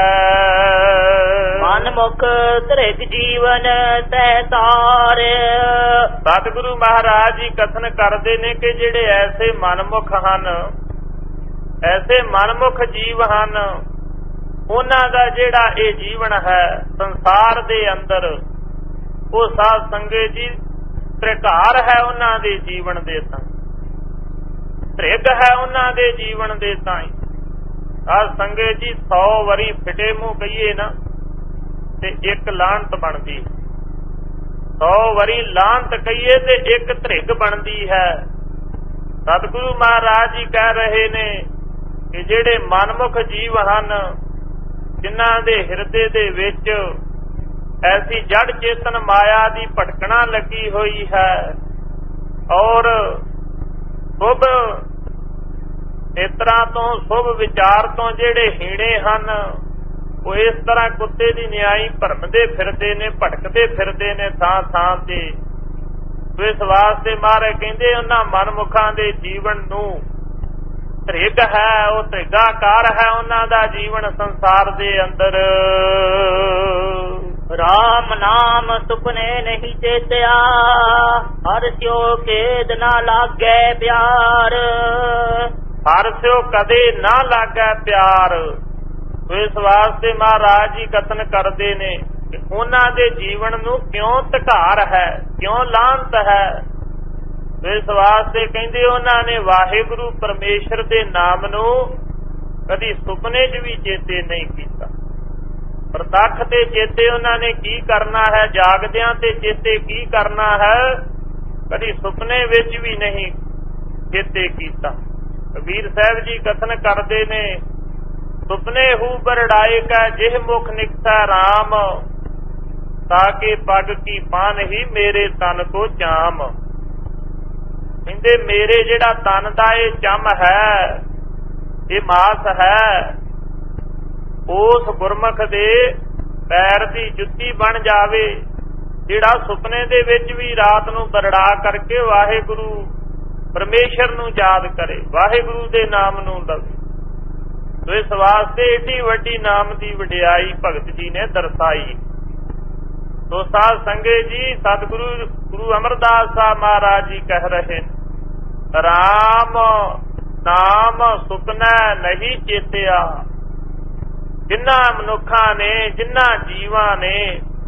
ਮਨਮੁਖ ਧ੍ਰਿਗ ਜੀਵਨ ਤੈ ਤਾਰ। ਸਤਿਗੁਰੂ ਮਹਾਰਾਜ ਜੀ ਕਥਨ ਕਰਦੇ ਨੇ ਕਿ ਜਿਹੜੇ ਐਸੇ ਮਨਮੁਖ ਹਨ, ਐਸੇ ਮਨਮੁਖ ਜੀਵ ਹਨ, ਉਹਨਾਂ ਦਾ ਜਿਹੜਾ ਇਹ ਜੀਵਨ ਹੈ ਸੰਸਾਰ ਦੇ ਅੰਦਰ, ਉਹ ਸਾਧ ਸੰਗਤ ਜੀ ਤ੍ਰਿਕਾਰ ਹੈ ਉਹਨਾਂ ਦੇ ਜੀਵਨ ਦੇ ਤਾਂ, ਧ੍ਰਿਗ ਹੈ ਉਹਨਾਂ ਦੇ ਜੀਵਨ ਦੇ ਤਾਂ। ਸਾਧ ਸੰਗਤ ਜੀ ਸੌ ਵਾਰੀ ਫਿਟੇ ਮੂੰਹ ਕਹੀਏ ਨਾ ਤੇ ਇੱਕ ਲਾਹਨਤ ਬਣਦੀ, ਸੌ ਵਾਰੀ ਲਾਹਨਤ ਕਹੀਏ ਤੇ ਇੱਕ ਧ੍ਰਿਗ ਬਣਦੀ ਹੈ। ਸਤਿਗੁਰੂ ਮਹਾਰਾਜ ਜੀ ਕਹਿ ਰਹੇ ਨੇ ਕਿ ਜਿਹੜੇ ਮਨਮੁਖ ਜੀਵ ਹਨ, ਜਿਨ੍ਹਾਂ ਦੇ ਹਿਰਦੇ ਦੇ ਵਿੱਚ ਐਸੀ ਜੜ ਚੇਤਨ ਮਾਇਆ ਦੀ ਭਟਕਣਾ ਲੱਗੀ ਹੋਈ ਹੈ ਔਰ ਸੁਭ ਨੇਤਰਾਂ ਤੋਂ ਸੁਭ ਵਿਚਾਰ ਤੋਂ ਜਿਹੜੇ ਹੀਣੇ ਹਨ, ਉਹ ਇਸ ਤਰ੍ਹਾਂ ਕੁੱਤੇ ਦੀ ਨਿਆਈ ਭਰਮਦੇ ਫਿਰਦੇ ਨੇ, ਭਟਕਦੇ ਫਿਰਦੇ ਨੇ ਥਾਂ ਥਾਂ ਤੇ। ਇਸ ਵਾਸਤੇ ਮਹਾਰਾਜ ਕਹਿੰਦੇ ਉਹਨਾਂ ਮਨਮੁਖਾਂ ਦੇ ਜੀਵਨ ਨੂੰ ਧ੍ਰਿਗ ਹੈ, ਉਹ ਧ੍ਰਿਗਾਕਾਰ ਹੈ ਉਹਨਾਂ ਦਾ ਜੀਵਨ ਸੰਸਾਰ ਦੇ ਅੰਦਰ। ਰਾਮ ਨਾਮ ਸੁਪਨੇ ਨਹੀਂ ਚੇਤਿਆ, ਹਰ ਸਿਓ ਕੇਦ ਨਾ ਲਾਗੇ ਪਿਆਰ। ਹਰ ਸਿਓ ਕਦੇ ਨਾ ਲਾਗੇ ਪਿਆਰ। ਇਸ ਵਾਸਤੇ ਮਹਾਰਾਜ ਜੀ ਕਥਨ ਕਰਦੇ ਨੇ ਕਿ ਉਹਨਾਂ ਦੇ ਜੀਵਨ ਨੂੰ ਕਿਉਂ ਧਕਾਰ ਹੈ, ਕਿਉਂ ਲਾਹਨਤ ਹੈ। ਇਸ ਵਾਸਤੇ ਕਹਿੰਦੇ ਉਹਨਾਂ ਨੇ ਵਾਹਿਗੁਰੂ ਪਰਮੇਸ਼ਰ ਦੇ ਨਾਮ ਨੂੰ ਕਦੀ ਸੁਪਨੇ 'ਚ ਵੀ ਚੇਤੇ ਨਹੀਂ ਕੀਤਾ। ਪ੍ਰਤੱਖ ਤੇ ਚੇਤੇ ਉਹਨਾਂ ਨੇ ਕੀ ਕਰਨਾ ਹੈ, ਜਾਗਦਿਆਂ ਤੇ ਚੇਤੇ ਕੀ ਕਰਨਾ ਹੈ, ਕਦੀ ਸੁਪਨੇ ਵਿੱਚ ਵੀ ਨਹੀਂ ਚੇਤੇ ਕੀਤਾ। ਕਬੀਰ ਸਾਹਿਬ ਜੀ ਕਥਨ ਕਰਦੇ ਨੇ, ਸੁਪਨੇ ਹੂ ਬਰੜਾਏ ਕਾ ਜਿਹ ਮੁਖ ਨਿਕਸੈ ਰਾਮ, ਤਾਕੇ ਪਗ ਕੀ ਪਾਨ ਹੀ ਮੇਰੇ ਤਨ ਕੋ ਚਾਮ। ਕਹਿੰਦੇ ਮੇਰੇ ਜਿਹੜਾ ਤਨ ਦਾ ਇਹ ਚਮ ਹੈ, ਇਹ ਮਾਸ ਹੈ, ਉਸ ਗੁਰਮੁਖ ਦੇ ਪੈਰ ਦੀ ਜੁੱਤੀ ਬਣ ਜਾਵੇ, ਜਿਹੜਾ ਸੁਪਨੇ ਦੇ ਵਿੱਚ ਵੀ ਰਾਤ ਨੂੰ ਬਰੜਾ ਕਰਕੇ ਵਾਹਿਗੁਰੂ ਪਰਮੇਸ਼ਰ ਨੂੰ ਯਾਦ ਕਰੇ, ਵਾਹਿਗੁਰੂ ਦੇ ਨਾਮ ਨੂੰ ਲਵੇ। ਸੋ ਇਸ ਵਾਸਤੇ ਏਡੀ ਵੱਡੀ ਨਾਮ ਦੀ ਵਡਿਆਈ ਭਗਤ ਜੀ ਨੇ ਦਰਸਾਈ। ਸੋ ਸਾਧ ਸੰਗਤ ਜੀ, ਸਤਿਗੁਰੂ ਗੁਰੂ ਅਮਰਦਾਸ ਸਾਹਿਬ ਮਹਾਰਾਜ ਜੀ ਕਹਿ ਰਹੇ ਨੇ, ਰਾਮ ਨਾਮ ਸੁਪਨਾ ਨਹੀਂ ਚੇਤਿਆ। ਜਿਨ੍ਹਾਂ ਮਨੁੱਖਾਂ ਨੇ, ਜਿਨ੍ਹਾਂ ਜੀਵਾਂ ਨੇ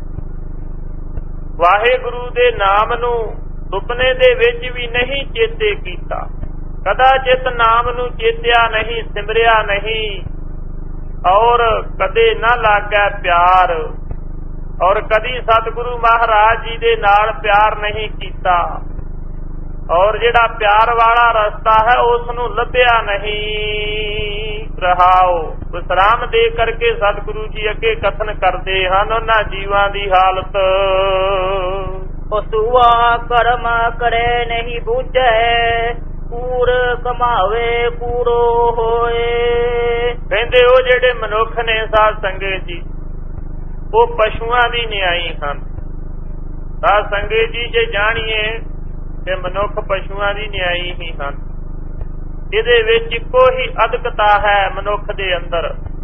ਵਾਹਿਗੁਰੂ ਦੇ ਨਾਮ ਨੂੰ ਸੁਪਨੇ ਦੇ ਵਿੱਚ ਵੀ ਨਹੀਂ ਚੇਤੇ ਕੀਤਾ, ਕਦਾਚਿਤ ਨਾਮ ਨੂੰ ਚੇਤਿਆ ਨਹੀਂ, ਸਿਮਰਿਆ ਨਹੀਂ, ਔਰ ਕਦੇ ਨਾ ਲੱਗਿਆ ਪਿਆਰ, ਔਰ ਕਦੀ ਸਤਿਗੁਰੂ ਮਹਾਰਾਜ ਜੀ ਦੇ ਨਾਲ ਪਿਆਰ ਨਹੀਂ ਕੀਤਾ, ਔਰ ਜਿਹੜਾ ਪਿਆਰ ਵਾਲਾ ਰਸਤਾ ਹੈ ਉਸ ਨੂੰ ਲੱਭਿਆ ਨਹੀਂ। ਰਹਾਓ ਵਿਸਰਾਮ ਦੇ ਕਰਕੇ ਸਤਿਗੁਰੂ ਜੀ ਅੱਗੇ ਕਥਨ ਕਰਦੇ ਹਨ ਉਹਨਾਂ ਜੀਵਾਂ ਦੀ ਹਾਲਤ। ਪਸੂਆ ਕਰਮ ਕਰੇ ਨਹੀਂ ਬੂਝੈ, ਕੂੜ ਕਮਾਵੇ ਕੂੜੋ ਹੋਏ। ਕਹਿੰਦੇ ਉਹ ਜਿਹੜੇ ਮਨੁੱਖ ਨੇ ਸਾਧ ਸੰਗਤ ਜੀ, ਉਹ ਪਸ਼ੂਆਂ ਦੀ ਨਿਆਈ ਹਨ। ਸਾਧ ਸੰਗਤ ਜੀ ਜੇ ਜਾਣੀਏ ਤੇ ਮਨੁੱਖ ਪਸ਼ੂਆਂ ਦੀ ਨਿਆਈ ਹੀ ਹਨ। ਇਹਦੇ ਵਿੱਚ ਇੱਕੋ ਹੀ ਅਦਕਤਾ ਹੈ ਮਨੁੱਖ ਦੇ ਅੰਦਰ।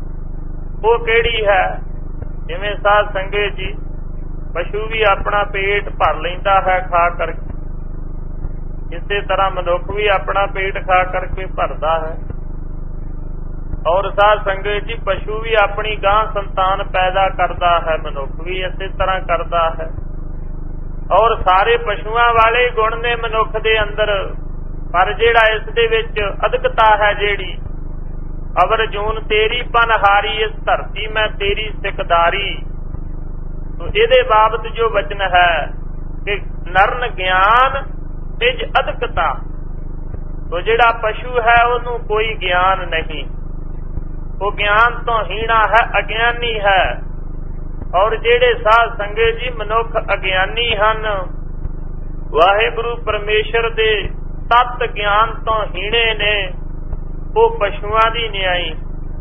ਉਹ ਕਿਹੜੀ ਹੈ? ਜਿਵੇਂ ਸਾਧ ਸੰਗਤ ਜੀ, ਪਸ਼ੂ ਵੀ ਆਪਣਾ ਪੇਟ ਭਰ ਲੈਂਦਾ ਹੈ ਖਾ ਕਰਕੇ, ਇਸੇ ਤਰ੍ਹਾਂ ਮਨੁੱਖ ਵੀ ਆਪਣਾ ਪੇਟ ਖਾ ਕਰਕੇ ਭਰਦਾ ਹੈ। ਔਰ ਸਾਧ ਸੰਗਤ ਜੀ, ਪਸ਼ੂ ਵੀ ਆਪਣੀ ਗਾਂ ਸੰਤਾਨ ਪੈਦਾ ਕਰਦਾ ਹੈ, ਮਨੁੱਖ ਵੀ ਇਸੇ ਤਰ੍ਹਾਂ ਕਰਦਾ ਹੈ। ਔਰ ਸਾਰੇ ਪਸ਼ੂਆਂ ਵਾਲੇ ਗੁਣ ਨੇ ਮਨੁੱਖ ਦੇ ਅੰਦਰ, ਪਰ ਜਿਹੜਾ ਇਸ ਦੇ ਵਿੱਚ ਅਦਕਤਾ ਹੈ ਜਿਹੜੀ, ਅਵਰ ਜੂਨ ਤੇਰੀ ਪਨਹਾਰੀ, ਇਸ ਧਰਤੀ ਮੈਂ ਤੇਰੀ ਸਿਕਦਾਰੀ। ਤੋ ਇਹਦੇ ਬਾਬਤ ਜੋ ਵਚਨ ਹੈ ਕਿ ਨਰਨ ਗਿਆਨ ਤਿਜ ਅਦਕਤਾ। ਤੋ ਜਿਹੜਾ ਪਸ਼ੂ ਹੈ ਉਹਨੂੰ ਕੋਈ ਗਿਆਨ ਨਹੀਂ, ਉਹ ਗਿਆਨ ਤੋਂ ਹੀਣਾ ਹੈ, ਅਗਿਆਨੀ ਹੈ। ਔਰ ਜਿਹੜੇ ਸਾਧ ਸੰਗਤ ਜੀ ਮਨੁੱਖ ਅਗਿਆਨੀ ਹਨ, ਵਾਹਿਗੁਰੂ ਪਰਮੇਸ਼ਰ ਦੇ ਤਤ ਗਿਆਨ ਤੋਂ ਹੀਣੇ ਨੇ, ਉਹ ਪਸ਼ੂਆਂ ਦੀ ਨਿਆਈ।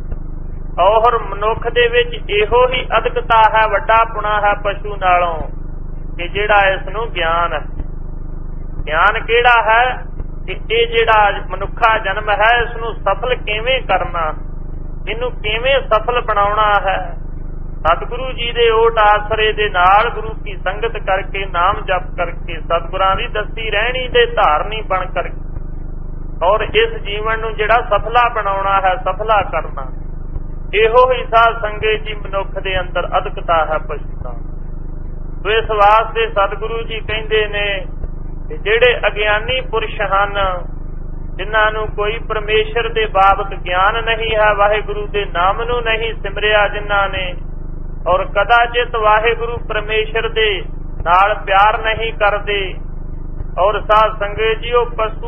ਔਰ ਮਨੁੱਖ ਦੇ ਵਿੱਚ ਇਹੋ ਹੀ ਅਦਕਤਾ ਹੈ, ਵੱਡਾ ਪੁਣਾ ਹੈ ਪਸ਼ੂ ਨਾਲੋਂ, ਕਿ ਜਿਹੜਾ ਇਸ ਨੂੰ ਗਿਆਨ ਹੈ। ਗਿਆਨ ਕਿਹੜਾ ਹੈ? ਕਿ ਇਹ ਜਿਹੜਾ ਮਨੁੱਖਾ ਜਨਮ ਹੈ, ਇਸ ਨੂੰ ਸਫਲ ਕਿਵੇਂ ਕਰਨਾ, ਇਹਨੂੰ ਕਿਵੇਂ ਸਫਲ ਬਣਾਉਣਾ ਹੈ। ਸਤਿਗੁਰੂ ਜੀ ਦੇ ਓਟ ਆਸਰੇ ਦੇ ਨਾਲ, ਗੁਰੂ ਕੀ ਸੰਗਤ ਕਰਕੇ, ਨਾਮ ਜਪ ਕਰਕੇ, ਸਤਿਗੁਰਾਂ ਦੀ ਦੱਸੀ ਰਹਿਣੀ ਦੇ ਧਾਰਨੀ ਬਣ ਕਰਕੇ, ਔਰ ਇਸ ਜੀਵਨ ਨੂੰ ਜਿਹੜਾ ਸਫਲਾ ਬਣਾਉਣਾ ਹੈ, ਸਫਲਾ ਕਰਨਾ, ਇਹੋ ਹੀ ਸਾਧ ਸੰਗਤ ਜੀ ਮਨੁੱਖ ਦੇ ਅੰਦਰ ਅਦਕਤਾ ਹੈ ਪਸ਼ੂ ਦਾ। ਸੋ ਇਸ ਵਾਸਤੇ ਸਤਿਗੁਰੂ ਜੀ ਕਹਿੰਦੇ ਨੇ ਕਿ ਜਿਹੜੇ ਅਗਿਆਨੀ ਪੁਰਸ਼ ਹਨ, ਜਿਨ੍ਹਾਂ ਨੂੰ ਕੋਈ ਪਰਮੇਸ਼ਰ ਦੇ ਬਾਬਤ ਗਿਆਨ ਨਹੀਂ ਹੈ, ਵਾਹਿਗੁਰੂ ਦੇ ਨਾਮ ਨੂੰ ਨਹੀਂ ਸਿਮਰਿਆ ਜਿਨ੍ਹਾਂ ਨੇ, ਔਰ ਕਦਾਚਿਤ ਵਾਹਿਗੁਰੂ ਪਰਮੇਸ਼ਰ ਦੇ ਨਾਲ ਪਿਆਰ ਨਹੀਂ ਕਰਦੇ, ਔਰ ਸਾਧ ਸੰਗਤ ਜੀ ਉਹ ਪਸ਼ੂ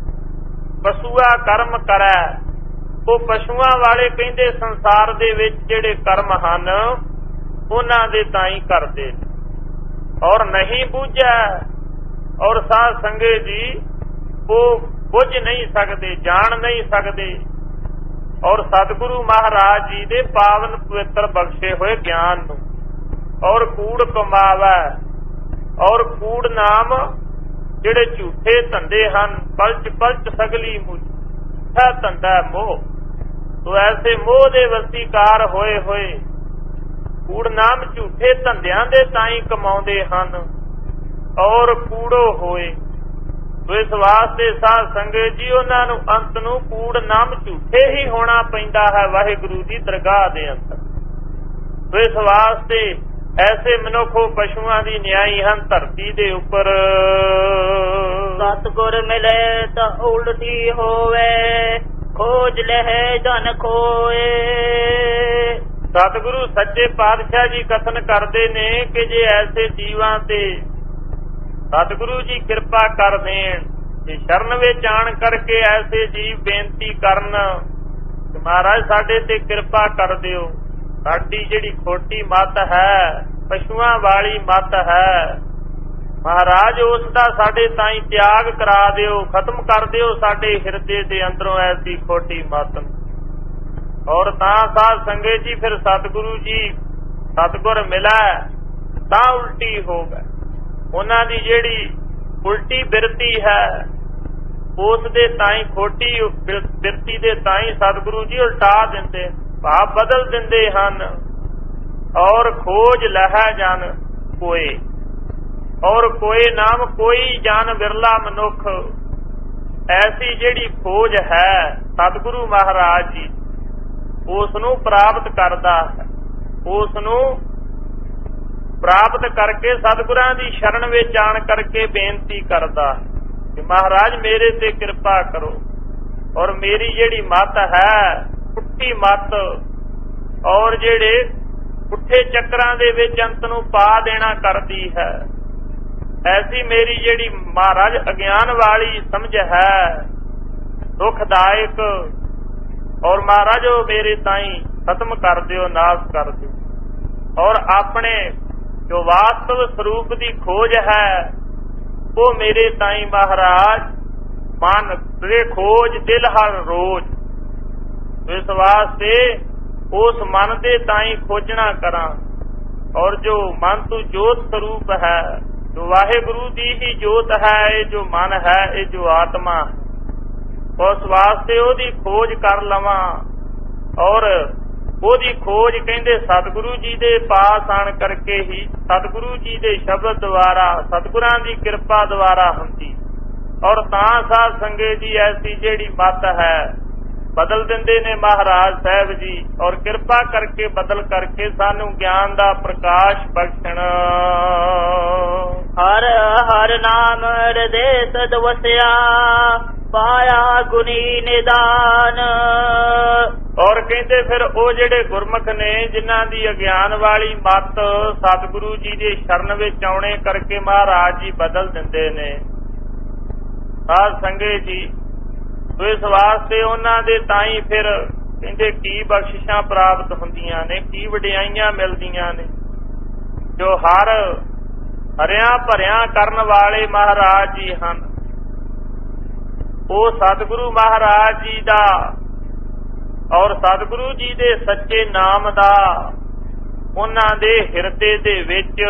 ਪਸ਼ੂਆ ਕਰਮ ਕਰੈ। ਉਹ ਪਸ਼ੂਆਂ ਵਾਲੇ ਕਹਿੰਦੇ ਸੰਸਾਰ ਦੇ ਵਿੱਚ ਜਿਹੜੇ ਕਰਮ ਹਨ ਉਹਨਾਂ ਦੇ ਤਾਂ ਹੀ ਕਰਦੇ, ਔਰ ਨਹੀਂ ਬੁੱਝੈ। ਔਰ ਸਾਧ ਸੰਗਤ ਜੀ ਉਹ ਬੁੱਝ ਨਹੀਂ ਸਕਦੇ, ਜਾਣ ਨਹੀਂ ਸਕਦੇ, ਔਰ ਸਤਿਗੁਰੂ ਮਹਾਰਾਜ ਜੀ ਦੇ ਪਾਵਨ ਪਵਿੱਤਰ ਬਖਸ਼ੇ ਹੋਏ ਗਿਆਨ ਨੂੰ, ਔਰ ਕੂੜ ਕਮਾਵੈ। ਔਰ ਕੂੜ ਨਾਮ ਜਿਹੜੇ ਝੂਠੇ ਧੰਦੇ ਹਨ, ਪਲਚ ਪਲਚ ਸਗਲੀ ਮੁਝ ਹੈ ਧੰਦਾ ਮੋਹ। ਤੋ ਐਸੇ ਮੋਹ ਦੇ ਵਸੀਕਾਰ ਹੋਏ ਹੋਏ ਕੂੜ ਨਾਮ ਝੂਠੇ ਧੰਦਿਆਂ ਦੇ ਤਾਂ ਹੀ ਕਮਾਉਂਦੇ ਹਨ, ਔਰ ਕੂੜੋ ਹੋਏ। ਸੋ ਇਸ ਵਾਸਤੇ ਸਾਧ ਸੰਗਤ ਜੀ ਉਹਨਾਂ ਨੂੰ ਅੰਤ ਨੂੰ ਕੂੜ ਨਾਮ ਝੂਠੇ ਹੀ ਹੋਣਾ ਪੈਂਦਾ ਹੈ ਵਾਹਿਗੁਰੂ ਦੀ ਦਰਗਾਹ ਦੇ ਅੰਦਰ। ਸੋ ਇਸ ਵਾਸਤੇ ਐਸੇ ਮਨੁੱਖੋ ਪਸ਼ੂਆਂ ਦੀ ਨਿਆਈ ਹਨ ਧਰਤੀ ਦੇ ਉੱਪਰ। ਸਤਿਗੁਰ ਮਿਲੇ ਤਾਂ ਉਲਟੀ ਹੋਵੇ, ਖੋਜ ਲਹਿ ਜਨ ਖੋਏ। ਸਤਿਗੁਰੂ ਸੱਚੇ ਪਾਤਸ਼ਾਹ ਜੀ ਕਥਨ ਕਰਦੇ ਨੇ ਕਿ ਜੇ ਐਸੇ ਜੀਵਾਂ ਤੇ ਸਤਿਗੁਰੂ ਜੀ ਕਿਰਪਾ ਕਰ ਦੇਣ, ਜੇ ਸ਼ਰਨ ਵਿੱਚ ਆਣ ਕਰਕੇ ਐਸੇ ਜੀਵ ਬੇਨਤੀ ਕਰਨ ਕਿ ਮਹਾਰਾਜ ਸਾਡੇ ਤੇ ਕਿਰਪਾ ਕਰ ਦਿਓ, ਸਾਡੀ ਜਿਹੜੀ ਖੋਟੀ ਮੱਤ ਹੈ, ਪਸ਼ੂਆਂ ਵਾਲੀ ਮੱਤ ਹੈ, ਮਹਾਰਾਜ ਉਸ ਦਾ ਸਾਡੇ ਤਾਈਂ ਤਿਆਗ ਕਰਾ ਦਿਓ, ਖਤਮ ਕਰ ਦਿਓ ਸਾਡੇ ਹਿਰਦੇ ਦੇ ਅੰਦਰੋਂ ਐਸੀ ਖੋਟੀ ਮੱਤ ਨੂੰ। ਔਰ ਤਾਂ ਸਾਧ ਸੰਗਤ ਜੀ ਫਿਰ ਸਤਿਗੁਰੂ ਜੀ ਸਤਿਗੁਰ ਮਿਲਾ ਤਾਂ ਉਲਟੀ ਹੋ ਗਏ। ਉਹਨਾਂ ਦੀ ਜਿਹੜੀ ਉਲਟੀ ਬਿਰਤੀ ਹੈ ਉਸ ਦੇ ਤਾਈਂ ਖੋਟੀ ਬਿਰਤੀ ਦੇ ਤਾਈਂ ਸਤਿਗੁਰੂ ਜੀ ਉਲਟਾ ਦਿੰਦੇ, ਭਾਵ ਬਦਲ ਦਿੰਦੇ ਹਨ। ਔਰ ਖੋਜ ਲਹਿ ਜਨ ਕੋਏ, ਔਰ ਕੋਏ ਨਾਮ ਕੋਈ ਜਨ ਬਿਰਲਾ ਮਨੁੱਖ, ਐਸੀ ਜਿਹੜੀ ਖੋਜ ਹੈ ਸਤਿਗੁਰੂ ਮਹਾਰਾਜ ਜੀ ਉਸ ਨੂੰ ਪ੍ਰਾਪਤ ਕਰਦਾ ਹੈ। ਉਸ ਨੂੰ ਪ੍ਰਾਪਤ ਕਰਕੇ ਸਤਿਗੁਰਾਂ ਦੀ ਸ਼ਰਨ ਵਿੱਚ ਆਣ ਕਰਕੇ ਬੇਨਤੀ ਕਰਦਾ ਕਿ ਮਹਾਰਾਜ ਮੇਰੇ ਤੇ ਕਿਰਪਾ ਕਰੋ, ਔਰ ਮੇਰੀ ਜਿਹੜੀ ਮੱਤ ਹੈ ਪੁੱਠੀ ਮੱਤ, ਔਰ ਜਿਹੜੇ ਪੁੱਠੇ ਚੱਕਰਾਂ ਦੇ ਵਿੱਚ ਅੰਤ ਨੂੰ ਪਾ ਦੇਣਾ ਕਰਦੀ ਹੈ, ਐਸੀ ਮੇਰੀ ਜਿਹੜੀ ਮਹਾਰਾਜ ਅਗਿਆਨ ਵਾਲੀ ਸਮਝ ਹੈ ਦੁਖਦਾਇਕ, ਔਰ ਮਹਾਰਾਜ ਉਹ ਮੇਰੇ ਤਾਈਂ ਖਤਮ ਕਰ ਦਿਓ, ਨਾਸ਼ ਕਰ ਦਿਓ। ਔਰ ਆਪਣੇ ਜੋ ਵਾਸਤਵ ਸਰੂਪ ਦੀ ਖੋਜ ਹੈ ਉਹ ਮੇਰੇ ਤਾਈਂ ਮਹਾਰਾਜ ਮਨ ਦੇ ਖੋਜ ਦਿਲ ਹਰ ਰੋਜ਼, ਇਸ ਵਾਸਤੇ ਉਸ ਮਨ ਦੇ ਤਾਈਂ ਖੋਜਣਾ ਕਰਾਂ। ਔਰ ਜੋ ਮਨ ਤੋਂ ਜੋਤ ਸਰੂਪ ਹੈ, ਜੋ ਵਾਹਿਗੁਰੂ ਦੀ ਹੀ ਜੋਤ ਹੈ, ਇਹ ਜੋ ਮਨ ਹੈ, ਇਹ ਜੋ ਆਤਮਾ, ਉਸ ਵਾਸਤੇ ਉਹਦੀ ਖੋਜ ਕਰ ਲਵਾਂ। ਔਰ ਉਹਦੀ ਖੋਜ ਕਹਿੰਦੇ ਸਤਿਗੁਰੂ ਜੀ ਦੇ ਪਾਸ ਆਣ ਕਰਕੇ ਹੀ, ਸਤਿਗੁਰੂ ਜੀ ਦੇ ਸ਼ਬਦ ਦੁਆਰਾ, ਸਤਿਗੁਰਾਂ ਦੀ ਕਿਰਪਾ ਦੁਆਰਾ ਹੁੰਦੀ। ਔਰ ਤਾਂ ਸਾਧ ਸੰਗਤ ਜੀ ਐਸੀ ਜਿਹੜੀ ਮੱਤ ਹੈ ਬਦਲ ਦਿੰਦੇ ਨੇ ਮਹਾਰਾਜ ਸਾਹਿਬ ਜੀ, ਔਰ ਕਿਰਪਾ ਕਰਕੇ ਬਦਲ ਕਰਕੇ ਸਾਨੂੰ ਗਿਆਨ ਦਾ ਪ੍ਰਕਾਸ਼ ਬਖਸ਼ਣ। ਹਰ ਹਰ ਨਾਮ ਹਿਰਦੇ ਸਦ ਵਸਿਆ, ਪਾਇਆ ਗੁਣੀ ਨਿਦਾਨ। ਔਰ ਕਹਿੰਦੇ ਫਿਰ ਉਹ ਜਿਹੜੇ ਗੁਰਮੁਖ ਨੇ ਜਿਨ੍ਹਾਂ ਦੀ ਅਗਿਆਨ ਵਾਲੀ ਮੱਤ ਸਤਿਗੁਰੂ ਜੀ ਦੇ ਸ਼ਰਨ ਵਿੱਚ ਆਉਣੇ ਕਰਕੇ ਮਹਾਰਾਜ ਜੀ ਬਦਲ ਦਿੰਦੇ ਨੇ। ਸਾਧ ਸੰਗਤ ਜੀ ਇਸ ਵਾਸਤੇ ਉਹਨਾਂ ਦੇ ਤਾਈਂ ਫਿਰ ਕਹਿੰਦੇ ਕੀ ਬਖਸ਼ਿਸ਼ਾਂ ਪ੍ਰਾਪਤ ਹੁੰਦੀਆਂ ਨੇ, ਕੀ ਵਡਿਆਈਆਂ ਮਿਲਦੀਆਂ ਨੇ। ਜੋ ਹਰ ਹਰਿਆਂ ਭਰਿਆਂ ਕਰਨ ਵਾਲੇ ਮਹਾਰਾਜ ਜੀ ਹਨ, ਉਹ ਸਤਿਗੁਰੂ ਮਹਾਰਾਜ ਜੀ ਦਾ ਔਰ ਸਤਿਗੁਰੂ ਜੀ ਦੇ ਸੱਚੇ ਨਾਮ ਦਾ ਉਹਨਾਂ ਦੇ ਹਿਰਦੇ ਦੇ ਵਿੱਚ,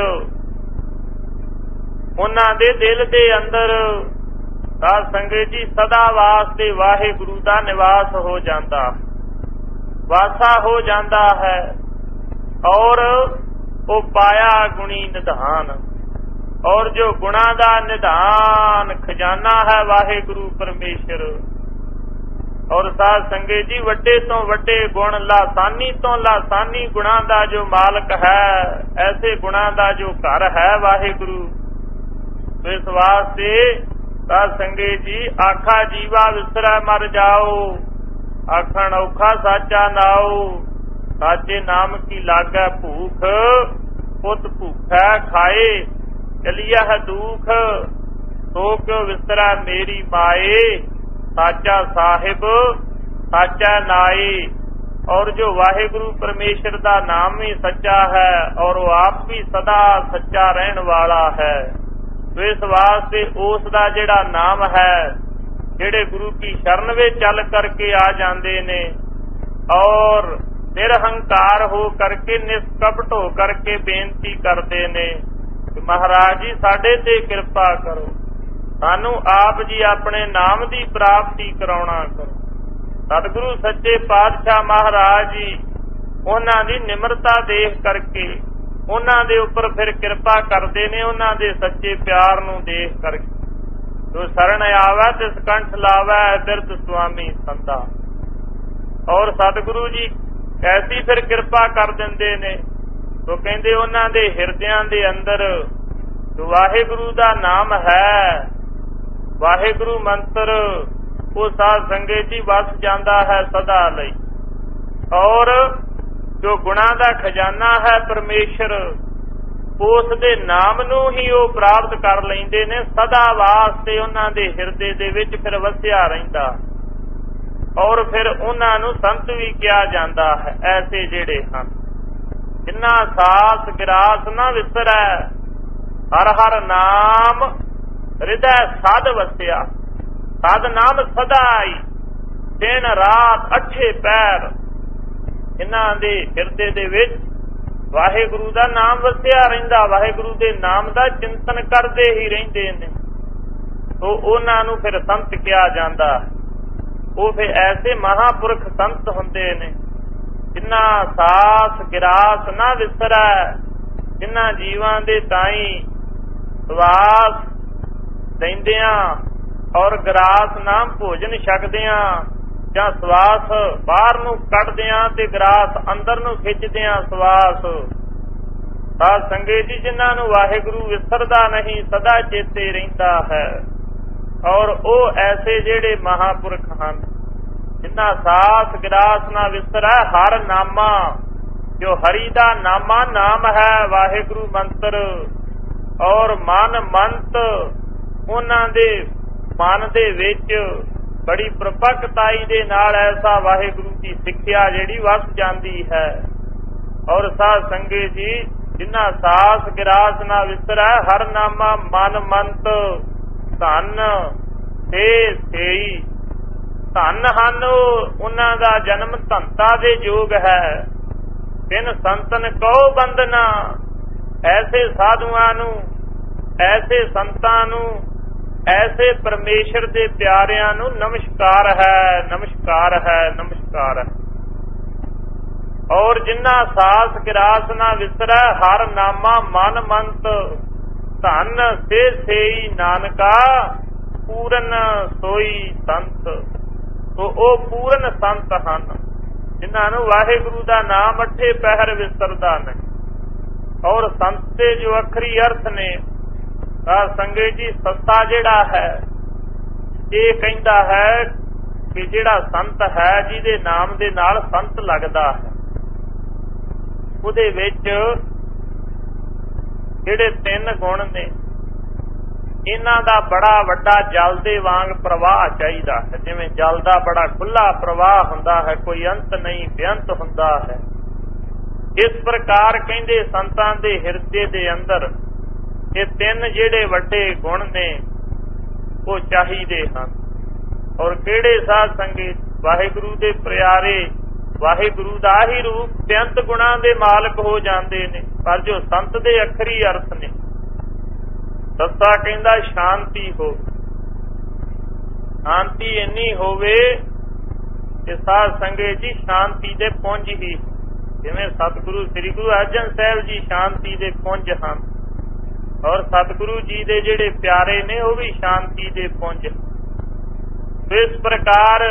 ਉਹਨਾਂ ਦੇ ਦਿਲ ਦੇ ਅੰਦਰ ਸਾਧ ਸੰਗਤ ਜੀ ਸਦਾ ਵਾਸਤੇ ਵਾਹਿਗੁਰੂ ਦਾ ਨਿਵਾਸ ਹੋ ਜਾਂਦਾ, ਵਾਸਾ ਹੋ ਜਾਂਦਾ ਹੈ। ਔਰ ਉਹ ਪਾਇਆ ਗੁਣੀ ਨਿਧਾਨ, ਔਰ ਜੋ ਗੁਣਾਂ ਦਾ ਨਿਧਾਨ ਖਜ਼ਾਨਾ ਹੈ ਵਾਹਿਗੁਰੂ ਪਰਮੇਸ਼ਰ। ਔਰ ਸਾਧ ਸੰਗਤ ਜੀ ਵੱਡੇ ਤੋਂ ਵੱਡੇ ਗੁਣ, ਲਾਸਾਨੀ ਤੋਂ ਲਾਸਾਨੀ ਗੁਣਾਂ ਦਾ ਜੋ ਮਾਲਕ ਹੈ, ਐਸੇ ਗੁਣਾਂ ਦਾ ਜੋ ਘਰ ਹੈ ਵਾਹਿਗੁਰੂ। ਇਸ ਵਾਸਤੇ ਸਾਧ ਸੰਗਤ ਜੀ ਆਖਾ ਜੀਵਾ ਵਿਸਰੈ ਮਰ ਜਾਓ, ਆਖਣ ਔਖਾ ਸਾਚਾ ਨਾਉ, ਸਾਚੇ ਨਾਮ ਕੀ ਲਾਗੈ ਭੂਖ, ਪੁੱਤ ਭੂਖੈ ਖਾਏ ਚਲਿਆ ਹੈ ਦੁਖ, ਸੋ ਕਿਉ ਵਿਸਰੈ ਮੇਰੀ ਮਾਏ, ਸਾਚਾ ਸਾਹਿਬ ਸਾਚਾ ਨਾਏ। ਔਰ ਜੋ ਵਾਹਿਗੁਰੂ ਪਰਮੇਸ਼ਰ ਦਾ ਨਾਮ ਵੀ ਸੱਚਾ ਹੈ, ਔਰ ਉਹ ਆਪ ਵੀ ਸਦਾ ਸੱਚਾ ਰਹਿਣ ਵਾਲਾ ਹੈ। ਇਸ ਵਾਸਤੇ ਉਸ ਦਾ ਜਿਹੜਾ ਨਾਮ ਹੈ, ਜਿਹੜੇ ਗੁਰੂ ਕੀ ਸ਼ਰਨ ਵਿੱਚ ਚੱਲ ਕਰਕੇ ਆ ਜਾਂਦੇ ਨੇ ਔਰ ਨਿਰਹੰਕਾਰ ਹੋ ਕਰਕੇ, ਨਿਸਕਪਟ ਹੋ ਕਰਕੇ ਬੇਨਤੀ ਕਰਦੇ ਨੇ ਕਿ ਮਹਾਰਾਜ ਜੀ ਸਾਡੇ ਤੇ ਕਿਰਪਾ ਕਰੋ, ਸਾਨੂੰ ਆਪ ਜੀ ਆਪਣੇ ਨਾਮ ਦੀ ਪ੍ਰਾਪਤੀ ਕਰਾਉਣਾ ਕਰੋ। ਸਤਿਗੁਰੂ ਸੱਚੇ ਪਾਤਸ਼ਾਹ ਮਹਾਰਾਜ ਜੀ ਉਹਨਾਂ ਦੀ ਨਿਮਰਤਾ ਦੇਖ ਕਰਕੇ ਉਹਨਾਂ ਦੇ ਉੱਪਰ ਫਿਰ ਕਿਰਪਾ ਕਰਦੇ ਨੇ, ਉਹਨਾਂ ਦੇ ਸੱਚੇ ਪਿਆਰ ਨੂੰ ਦੇਖ ਕਰਕੇ। ਜੋ ਸ਼ਰਨ ਆਵੈ ਤਿਸ ਕੰਠ ਲਾਵੈ, ਬਿਰਧ ਸੁਆਮੀ ਸੰਤਾ। ਔਰ ਸਤਿਗੁਰੂ ਜੀ ਐਸੀ ਫਿਰ ਕਿਰਪਾ ਕਰ ਦਿੰਦੇ ਨੇ, ਉਹ ਕਹਿੰਦੇ ਉਹਨਾਂ ਦੇ ਹਿਰਦਿਆਂ ਦੇ ਅੰਦਰ ਜੋ ਵਾਹਿਗੁਰੂ ਦਾ ਨਾਮ ਹੈ, ਵਾਹਿਗੁਰੂ ਮੰਤਰ, ਉਹ ਸਾਧ ਸੰਗਤ ਜੀ ਵਸ ਜਾਂਦਾ ਹੈ ਸਦਾ ਲਈ। ਔਰ ਜੋ ਗੁਣਾਂ ਦਾ ਖਜ਼ਾਨਾ ਹੈ ਪਰਮੇਸ਼ਰ, ਉਸ ਦੇ ਨਾਮ ਨੂੰ ਹੀ ਉਹ ਪ੍ਰਾਪਤ ਕਰ ਲੈਂਦੇ ਨੇ। ਸਦਾ ਵਾਸਤੇ ਉਹਨਾਂ ਦੇ ਹਿਰਦੇ ਦੇ ਵਿੱਚ ਫਿਰ ਵਸਿਆ ਰਹਿੰਦਾ, ਔਰ ਫਿਰ ਉਹਨਾਂ ਨੂੰ ਸੰਤ ਵੀ ਕਿਹਾ ਜਾਂਦਾ ਹੈ। ਐਸੇ ਜਿਹੜੇ ਹਨ ਜਿਨ੍ਹਾਂ ਸਾਸ ਗਿਰਾਸ ਨਾ ਵਿਸਰੈ, ਹਰ ਹਰ ਨਾਮ ਹਿਰਦੈ ਸਦ ਵਸਿਆ। ਸਦ ਨਾਮ ਸਦਾ ਆਈ, ਦਿਨ ਰਾਤ ਅੱਠੇ ਪੈਰ ਇਹਨਾਂ ਦੇ ਹਿਰਦੇ ਦੇ ਵਿੱਚ ਵਾਹਿਗੁਰੂ ਦਾ ਨਾਮ ਵਸਿਆ ਰਹਿੰਦਾ। ਵਾਹਿਗੁਰੂ ਦੇ ਨਾਮ ਦਾ ਚਿੰਤਨ ਕਰਦੇ ਹੀ ਰਹਿੰਦੇ ਨੇ, ਉਹ ਉਹਨਾਂ ਨੂੰ ਫਿਰ ਸੰਤ ਕਿਹਾ ਜਾਂਦਾ। ਉਹ ਫਿਰ ਐਸੇ ਮਹਾਂਪੁਰਖ ਸੰਤ ਹੁੰਦੇ ਨੇ ਜਿਨ੍ਹਾਂ ਸਾਸ ਗਿਰਾਸ ਨਾ ਵਿਸਰੈ, ਜਿਨ੍ਹਾਂ ਜੀਵਾਂ ਦੇ ਤਾਈਂ ਸਵਾਸ ਲੈਂਦਿਆਂ ਔਰ ਗਰਾਸ ਨਾਮ ਭੋਜਨ ਛਕਦਿਆਂ, ਜਾਂ ਸਵਾਸ ਬਾਹਰ ਨੂੰ ਕੱਢਦਿਆਂ ਤੇ ਗਰਾਸ ਅੰਦਰ ਨੂੰ ਖਿੱਚਦਿਆਂ ਸਵਾਸ, ਸਾਧ ਸੰਗਤ ਜੀ ਜਿਨ੍ਹਾਂ ਨੂੰ ਵਾਹਿਗੁਰੂ ਵਿਸਰਦਾ ਨਹੀਂ, ਸਦਾ ਚੇਤੇ ਰਹਿੰਦਾ ਹੈ। ਔਰ ਉਹ ਐਸੇ ਜਿਹੜੇ ਮਹਾਂਪੁਰਖ ਹਨ ਜਿਨ੍ਹਾਂ ਸਾਸ ਗਿਰਾਸ ਨਾ ਵਿਸਰੈ, ਹਰ ਨਾਮਾ, ਜੋ ਹਰੀ ਦਾ ਨਾਮਾ ਨਾਮ ਹੈ ਵਾਹਿਗੁਰੂ ਮੰਤਰ, ਔਰ ਮਨ ਮੰਤ ਉਹਨਾਂ ਦੇ ਮਨ ਦੇ ਵਿੱਚ ਬੜੀ ਪ੍ਰਪੱਕਤਾਈ ਦੇ ਨਾਲ ਐਸਾ ਵਾਹਿਗੁਰੂ ਦੀ ਸਿੱਖਿਆ ਜਿਹੜੀ ਵਸ ਜਾਂਦੀ ਹੈ। ਔਰ ਸਾਧ ਸੰਗਤ ਜੀ ਜਿਨ੍ਹਾਂ ਸਾਸ ਗਿਰਾਸ ਨਾ ਵਿਸਰੈ, ਹਰ ਨਾਮਾ ਮਨ ਮੰਤ, ਧਨ ਤੇ ਸੇਈ, ਧਨ ਹਨ ਉਹਨਾਂ ਦਾ ਜਨਮ ਧੰਤਾ ਦੇ ਯੋਗ ਹੈ। ਤਿੰਨ ਸੰਤਨ ਕਉ ਬੰਦਨਾ, ਐਸੇ ਸਾਧੂਆਂ ਨੂੰ, ਐਸੇ ਸੰਤਾਂ ਨੂੰ, ਐਸੇ ਪਰਮੇਸ਼ਰ ਦੇ ਪਿਆਰਿਆਂ ਨੂੰ ਨਮਸਕਾਰ ਹੈ, ਨਮਸਕਾਰ ਹੈ, ਨਮਸਕਾਰ ਹੈ। ਔਰ ਜਿਨ੍ਹਾਂ ਸਾਸ ਗਿਰਾਸ ਨਾ ਵਿਸਰੈ, ਹਰ ਨਾਮਾ ਮਨ ਮੰਤ, ਧਨ ਸੇ ਸੇਈ ਨਾਨਕਾ, ਪੂਰਨ ਸੋਈ ਸੰਤ। ਉਹ ਪੂਰਨ ਸੰਤ ਹਨ ਜਿਨ੍ਹਾਂ ਨੂੰ ਵਾਹਿਗੁਰੂ ਦਾ ਨਾਮ ਅੱਠੇ ਪਹਿਰ ਵਿਸਰਦਾ ਨਹੀਂ। ਔਰ ਸੰਤ ਦੇ ਜੋ ਅਖਰੀ ਅਰਥ ਨੇ ਸਾਧ ਸੰਗਤ ਜੀ, ਸੱਤਾ ਜਿਹੜਾ ਹੈ ਇਹ ਕਹਿੰਦਾ ਹੈ ਕਿ ਜਿਹੜਾ ਸੰਤ ਹੈ ਜਿਹਦੇ ਨਾਮ ਦੇ ਨਾਲ ਸੰਤ ਲੱਗਦਾ ਹੈ, ਉਹਦੇ ਵਿੱਚ ਜਿਹੜੇ ਤਿੰਨ ਗੁਣ ਨੇ ਇਹਨਾਂ ਦਾ ਬੜਾ ਵੱਡਾ ਜਲ ਦੇ ਵਾਂਗ ਪ੍ਰਵਾਹ ਚਾਹੀਦਾ ਹੈ। ਜਿਵੇਂ ਜਲ ਦਾ ਬੜਾ ਖੁੱਲਾ ਪ੍ਰਵਾਹ ਹੁੰਦਾ ਹੈ, ਕੋਈ ਅੰਤ ਨਹੀਂ, ਬੇਅੰਤ ਹੁੰਦਾ ਹੈ। ਇਸ ਪ੍ਰਕਾਰ ਕਹਿੰਦੇ ਸੰਤਾਂ ਦੇ ਹਿਰਦੇ ਦੇ ਅੰਦਰ ਇਹ ਤਿੰਨ ਜਿਹੜੇ ਵੱਡੇ ਗੁਣ ਨੇ ਉਹ ਚਾਹੀਦੇ ਹਨ। ਔਰ ਕਿਹੜੇ ਸਾਧ ਸੰਗਤ, ਵਾਹਿਗੁਰੂ ਦੇ ਪਿਆਰੇ, ਵਾਹਿਗੁਰੂ ਦਾ ਹੀ ਰੂਪ ਬੇਅੰਤ ਗੁਣਾਂ ਦੇ ਮਾਲਕ ਹੋ ਜਾਂਦੇ ਨੇ। ਪਰ ਜੋ ਸੰਤ ਦੇ ਅਖਰੀ ਅਰਥ ਨੇ, ਸੱਤਾ ਕਹਿੰਦਾ ਸ਼ਾਂਤੀ ਹੋ, ਸ਼ਾਂਤੀ ਇੰਨੀ ਹੋਵੇ ਕਿ ਸਾਧ ਸੰਗਤ ਜੀ ਸ਼ਾਂਤੀ ਦੇ ਪੁੰਜ ਹੀ, ਜਿਵੇਂ ਸਤਿਗੁਰੂ ਸ੍ਰੀ ਗੁਰੂ ਅਰਜਨ ਸਾਹਿਬ ਜੀ ਸ਼ਾਂਤੀ ਦੇ ਪੁੰਜ ਹਨ, ਔਰ ਸਤਿਗੁਰੂ ਜੀ ਦੇ ਜਿਹੜੇ ਪਿਆਰੇ ਨੇ ਉਹ ਵੀ ਸ਼ਾਂਤੀ ਦੇ ਪੁੰਜ। ਇਸ ਪ੍ਰਕਾਰ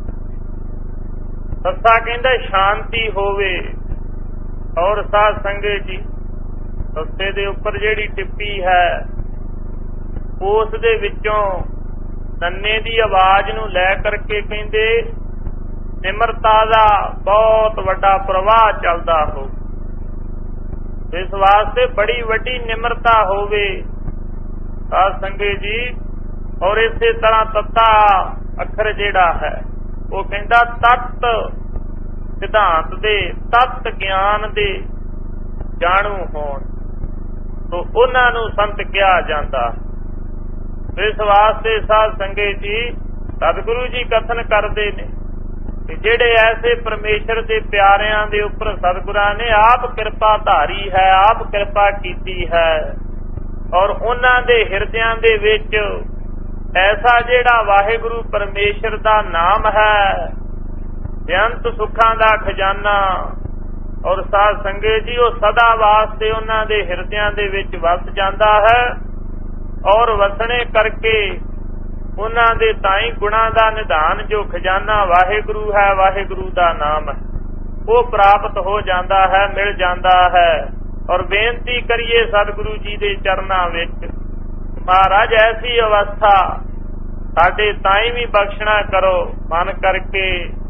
ਸੱਤਾ ਕਹਿੰਦਾ ਸ਼ਾਂਤੀ ਹੋਵੇ। ਔਰ ਸਾਧ ਸੰਗਤ ਜੀ ਸੱਤੇ ਦੇ ਉੱਪਰ ਜਿਹੜੀ ਟਿੱਪੀ ਹੈ ਉਸ ਦੇ ਵਿੱਚੋਂ ਨੰਨੇ ਦੀ ਆਵਾਜ਼ ਨੂੰ ਲੈ ਕਰਕੇ ਕਹਿੰਦੇ ਨਿਮਰਤਾ ਦਾ ਬਹੁਤ ਵੱਡਾ ਪ੍ਰਵਾਹ ਚੱਲਦਾ ਹੋ। ਇਸ ਵਾਸਤੇ ਬੜੀ ਵੱਡੀ ਨਿਮਰਤਾ ਹੋਵੇ ਸਾਧ ਸੰਗਤ ਜੀ। ਔਰ ਇਸੇ ਤਰ੍ਹਾਂ ਤੱਤਾ ਅੱਖਰ ਜਿਹੜਾ ਹੈ ਉਹ ਕਹਿੰਦਾ ਤਤ ਸਿਧਾਂਤ ਦੇ, ਤਤ ਗਿਆਨ ਦੇ ਜਾਣੂ ਹੋਣ, ਤੋਂ ਉਹਨਾਂ ਨੂੰ ਸੰਤ ਕਿਹਾ ਜਾਂਦਾ। ਇਸ ਵਾਸਤੇ ਸਾਧ ਸੰਗਤ ਜੀ ਸਤਿਗੁਰੂ ਜੀ ਕਥਨ ਕਰਦੇ ਨੇ ਕਿ ਜਿਹੜੇ ਐਸੇ ਪਰਮੇਸ਼ਰ ਦੇ ਪਿਆਰਿਆਂ ਦੇ ਉੱਪਰ ਸਤਿਗੁਰਾਂ ਨੇ ਆਪ ਕਿਰਪਾ ਧਾਰੀ ਹੈ, ਆਪ ਕਿਰਪਾ ਕੀਤੀ ਹੈ, ਔਰ ਉਹਨਾਂ ਦੇ ਹਿਰਦਿਆਂ ਦੇ ਵਿੱਚ ਐਸਾ ਜਿਹੜਾ ਵਾਹਿਗੁਰੂ ਪਰਮੇਸ਼ਰ ਦਾ ਨਾਮ ਹੈ, ਬੇਅੰਤ ਸੁੱਖਾਂ ਦਾ ਖਜ਼ਾਨਾ, ਔਰ ਸਾਧ ਸੰਗਤ ਜੀ ਉਹ ਸਦਾ ਵਾਸਤੇ ਉਹਨਾਂ ਦੇ ਹਿਰਦਿਆਂ ਦੇ ਵਿੱਚ ਵਸ ਜਾਂਦਾ ਹੈ। ਔਰ ਵਸਣੇ ਕਰਕੇ ਉਹਨਾਂ ਦੇ ਤਾਈਂ ਗੁਣਾਂ ਦਾ ਨਿਧਾਨ ਜੋ ਖਜ਼ਾਨਾ ਵਾਹਿਗੁਰੂ ਹੈ, ਵਾਹਿਗੁਰੂ ਦਾ ਨਾਮ ਹੈ, ਉਹ ਪ੍ਰਾਪਤ ਹੋ ਜਾਂਦਾ ਹੈ, ਮਿਲ ਜਾਂਦਾ ਹੈ। ਔਰ ਬੇਨਤੀ ਕਰੀਏ ਸਤਿਗੁਰੂ ਜੀ ਦੇ ਚਰਨਾਂ ਵਿੱਚ, ਮਹਾਰਾਜ ਐਸੀ ਅਵਸਥਾ ਸਾਡੇ ਤਾਈਂ ਵੀ ਬਖਸ਼ਣਾ ਕਰੋ, ਮਨ ਕਰਕੇ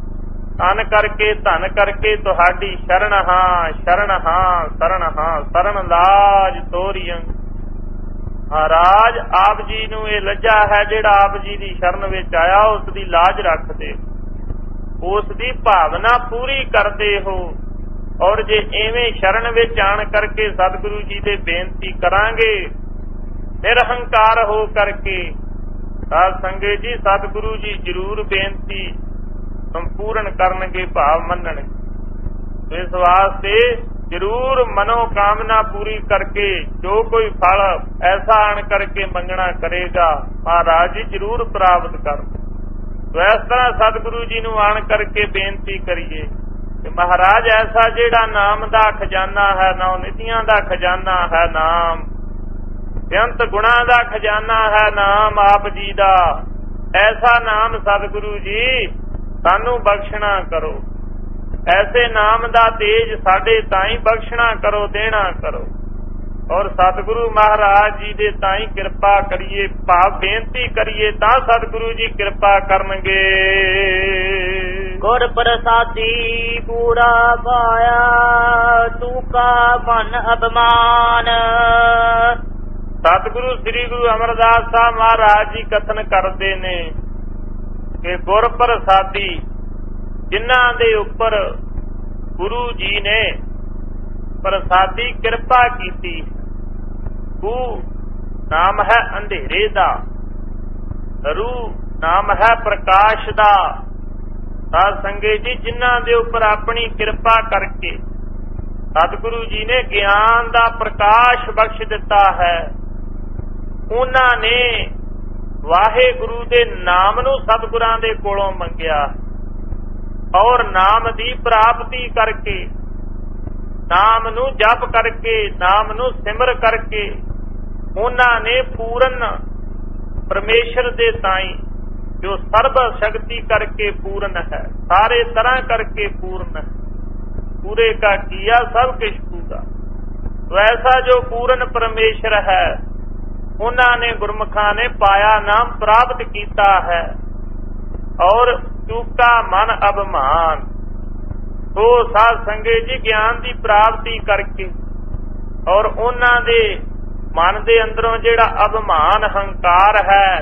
ਤਨ ਕਰਕੇ ਧਨ ਕਰਕੇ ਤੁਹਾਡੀ ਸ਼ਰਨ ਹਾਂ, ਸ਼ਰਨ ਹਾਂ, ਸ਼ਰਨ ਹਾਂ, ਸ਼ਰਨ ਲਾਜ ਤੋਰੀਆਂ। ਮਹਾਰਾਜ ਆਪ ਜੀ ਨੂੰ ਇਹ ਲੱਜਾ ਹੈ, ਜਿਹੜਾ ਆਪ ਜੀ ਦੀ ਸ਼ਰਨ ਵਿੱਚ ਆਇਆ ਉਸ ਦੀ ਲਾਜ ਰੱਖਦੇ, ਉਸ ਦੀ ਭਾਵਨਾ ਪੂਰੀ ਕਰਦੇ ਹੋ। ਔਰ ਜੇ ਐਵੇਂ ਸ਼ਰਨ ਵਿੱਚ ਆਣ ਕਰਕੇ ਸਤਿਗੁਰੂ ਜੀ ਦੇ ਬੇਨਤੀ ਕਰਾਂਗੇ ਨਿਰਹੰਕਾਰ ਹੋ ਕਰਕੇ, ਸਾਧ ਸੰਗਤ ਜੀ ਸਤਿਗੁਰੂ ਜੀ ਜ਼ਰੂਰ ਬੇਨਤੀ ਸੰਪੂਰਨ ਕਰਨਗੇ, ਭਾਵ ਮੰਨਣਗੇ। ਇਸ ਵਾਸਤੇ ਜ਼ਰੂਰ ਮਨੋਕਾਮਨਾ ਪੂਰੀ ਕਰਕੇ ਜੋ ਕੋਈ ਫਲ ਐਸਾ ਆਣ ਕਰਕੇ ਮੰਗਣਾ ਕਰੇਗਾ ਮਹਾਰਾਜ ਜੀ ਜ਼ਰੂਰ ਪ੍ਰਾਪਤ ਕਰ। ਇਸ ਤਰ੍ਹਾਂ ਸਤਿਗੁਰੂ ਜੀ ਨੂੰ ਆਣ ਕਰਕੇ ਬੇਨਤੀ ਕਰੀਏ ਕਿ ਮਹਾਰਾਜ ਐਸਾ ਜਿਹੜਾ ਨਾਮ ਦਾ ਖਜ਼ਾਨਾ ਹੈ, ਨੌ ਨਿਧੀਆਂ ਦਾ ਖਜ਼ਾਨਾ ਹੈ ਨਾਮ, ਬੇਅੰਤ ਗੁਣਾਂ ਦਾ ਖਜ਼ਾਨਾ ਹੈ ਨਾਮ ਆਪ ਜੀ ਦਾ, ਐਸਾ ਨਾਮ ਸਤਿਗੁਰੂ ਜੀ ਸਾਨੂੰ ਬਖਸ਼ਣਾ ਕਰੋ। ਐਸੇ ਨਾਮ ਦਾ ਤੇਜ ਸਾਡੇ ਤਾਈਂ ਬਖਸ਼ਣਾ ਕਰੋ, ਦੇਣਾ ਕਰੋ। ਔਰ ਸਤਿਗੁਰੂ ਮਹਾਰਾਜ ਜੀ ਦੇ ਤਾਈਂ ਕਿਰਪਾ ਕਰੀਏ, ਭਾਵ ਬੇਨਤੀ ਕਰੀਏ ਤਾਂ ਸਤਿਗੁਰੂ ਜੀ ਕਿਰਪਾ ਕਰਨਗੇ। ਗੁਰ ਪ੍ਰਸਾਦੀ ਪੂਰਾ ਪਾਇਆ, ਤੂੰ ਕਾ ਮਨ ਅਭਿਮਾਨ। ਸਤਿਗੁਰੂ ਸ੍ਰੀ ਗੁਰੂ ਅਮਰਦਾਸ ਸਾਹਿਬ ਮਹਾਰਾਜ ਜੀ ਕਥਨ ਕਰਦੇ ਨੇ ਕਿ ਗੁਰ ਪ੍ਰਸਾਦੀ ਜਿਨ੍ਹਾਂ ਦੇ ਉੱਪਰ ਗੁਰੂ ਜੀ ਨੇ ਪ੍ਰਸਾਦੀ ਕਿਰਪਾ ਕੀਤੀ, ਉਹ ਨਾਮ ਹੈ ਅੰਧੇਰੇ ਦਾ, ਰੂ ਨਾਮ ਹੈ ਪ੍ਰਕਾਸ਼ ਦਾ। ਸਾਧ ਸੰਗਤ ਜੀ ਜਿਨ੍ਹਾਂ ਦੇ ਉੱਪਰ ਆਪਣੀ ਕਿਰਪਾ ਕਰਕੇ ਸਤਿਗੁਰੂ ਜੀ ਨੇ ਗਿਆਨ ਦਾ ਪ੍ਰਕਾਸ਼ ਬਖਸ਼ ਦਿੱਤਾ ਹੈ, ਉਹਨਾਂ ਨੇ ਵਾਹਿਗੁਰੂ ਦੇ ਨਾਮ ਨੂੰ ਸਤਿਗੁਰਾਂ ਦੇ ਕੋਲੋਂ ਮੰਗਿਆ ਔਰ ਨਾਮ ਦੀ ਪ੍ਰਾਪਤੀ ਕਰਕੇ, ਨਾਮ ਨੂੰ ਜਪ ਕਰਕੇ, ਨਾਮ ਨੂੰ ਸਿਮਰ ਕਰਕੇ ਉਹਨਾਂ ਨੇ ਪੂਰਨ ਪਰਮੇਸ਼ਰ ਦੇ ਤਾਈਂ ਜੋ ਸਰਬ ਸ਼ਕਤੀ ਕਰਕੇ ਪੂਰਨ ਹੈ, ਸਾਰੇ ਤਰ੍ਹਾਂ ਕਰਕੇ ਪੂਰਨ ਹੈ, ਪੂਰੇ ਕਾ ਕੀਆ ਸਭ ਕਿਛ ਪੂਰਾ। ਵੈਸਾ ਜੋ ਪੂਰਨ ਪਰਮੇਸ਼ਰ ਹੈ ਉਹਨਾਂ ਨੇ ਗੁਰਮੁਖਾਂ ਨੇ ਪਾਇਆ ਨਾਮ ਪ੍ਰਾਪਤ ਕੀਤਾ ਹੈ। ਔਰ ਚੂਕਾ ਮਨ ਅਭਿਮਾਨ, ਸੋ ਸਾਧ ਸੰਗਤ ਜੀ ਗਿਆਨ ਦੀ ਪ੍ਰਾਪਤੀ ਕਰਕੇ ਔਰ ਉਹਨਾਂ ਦੇ ਮਨ ਦੇ ਅੰਦਰੋਂ ਜਿਹੜਾ ਅਭਿਮਾਨ ਹੰਕਾਰ ਹੈ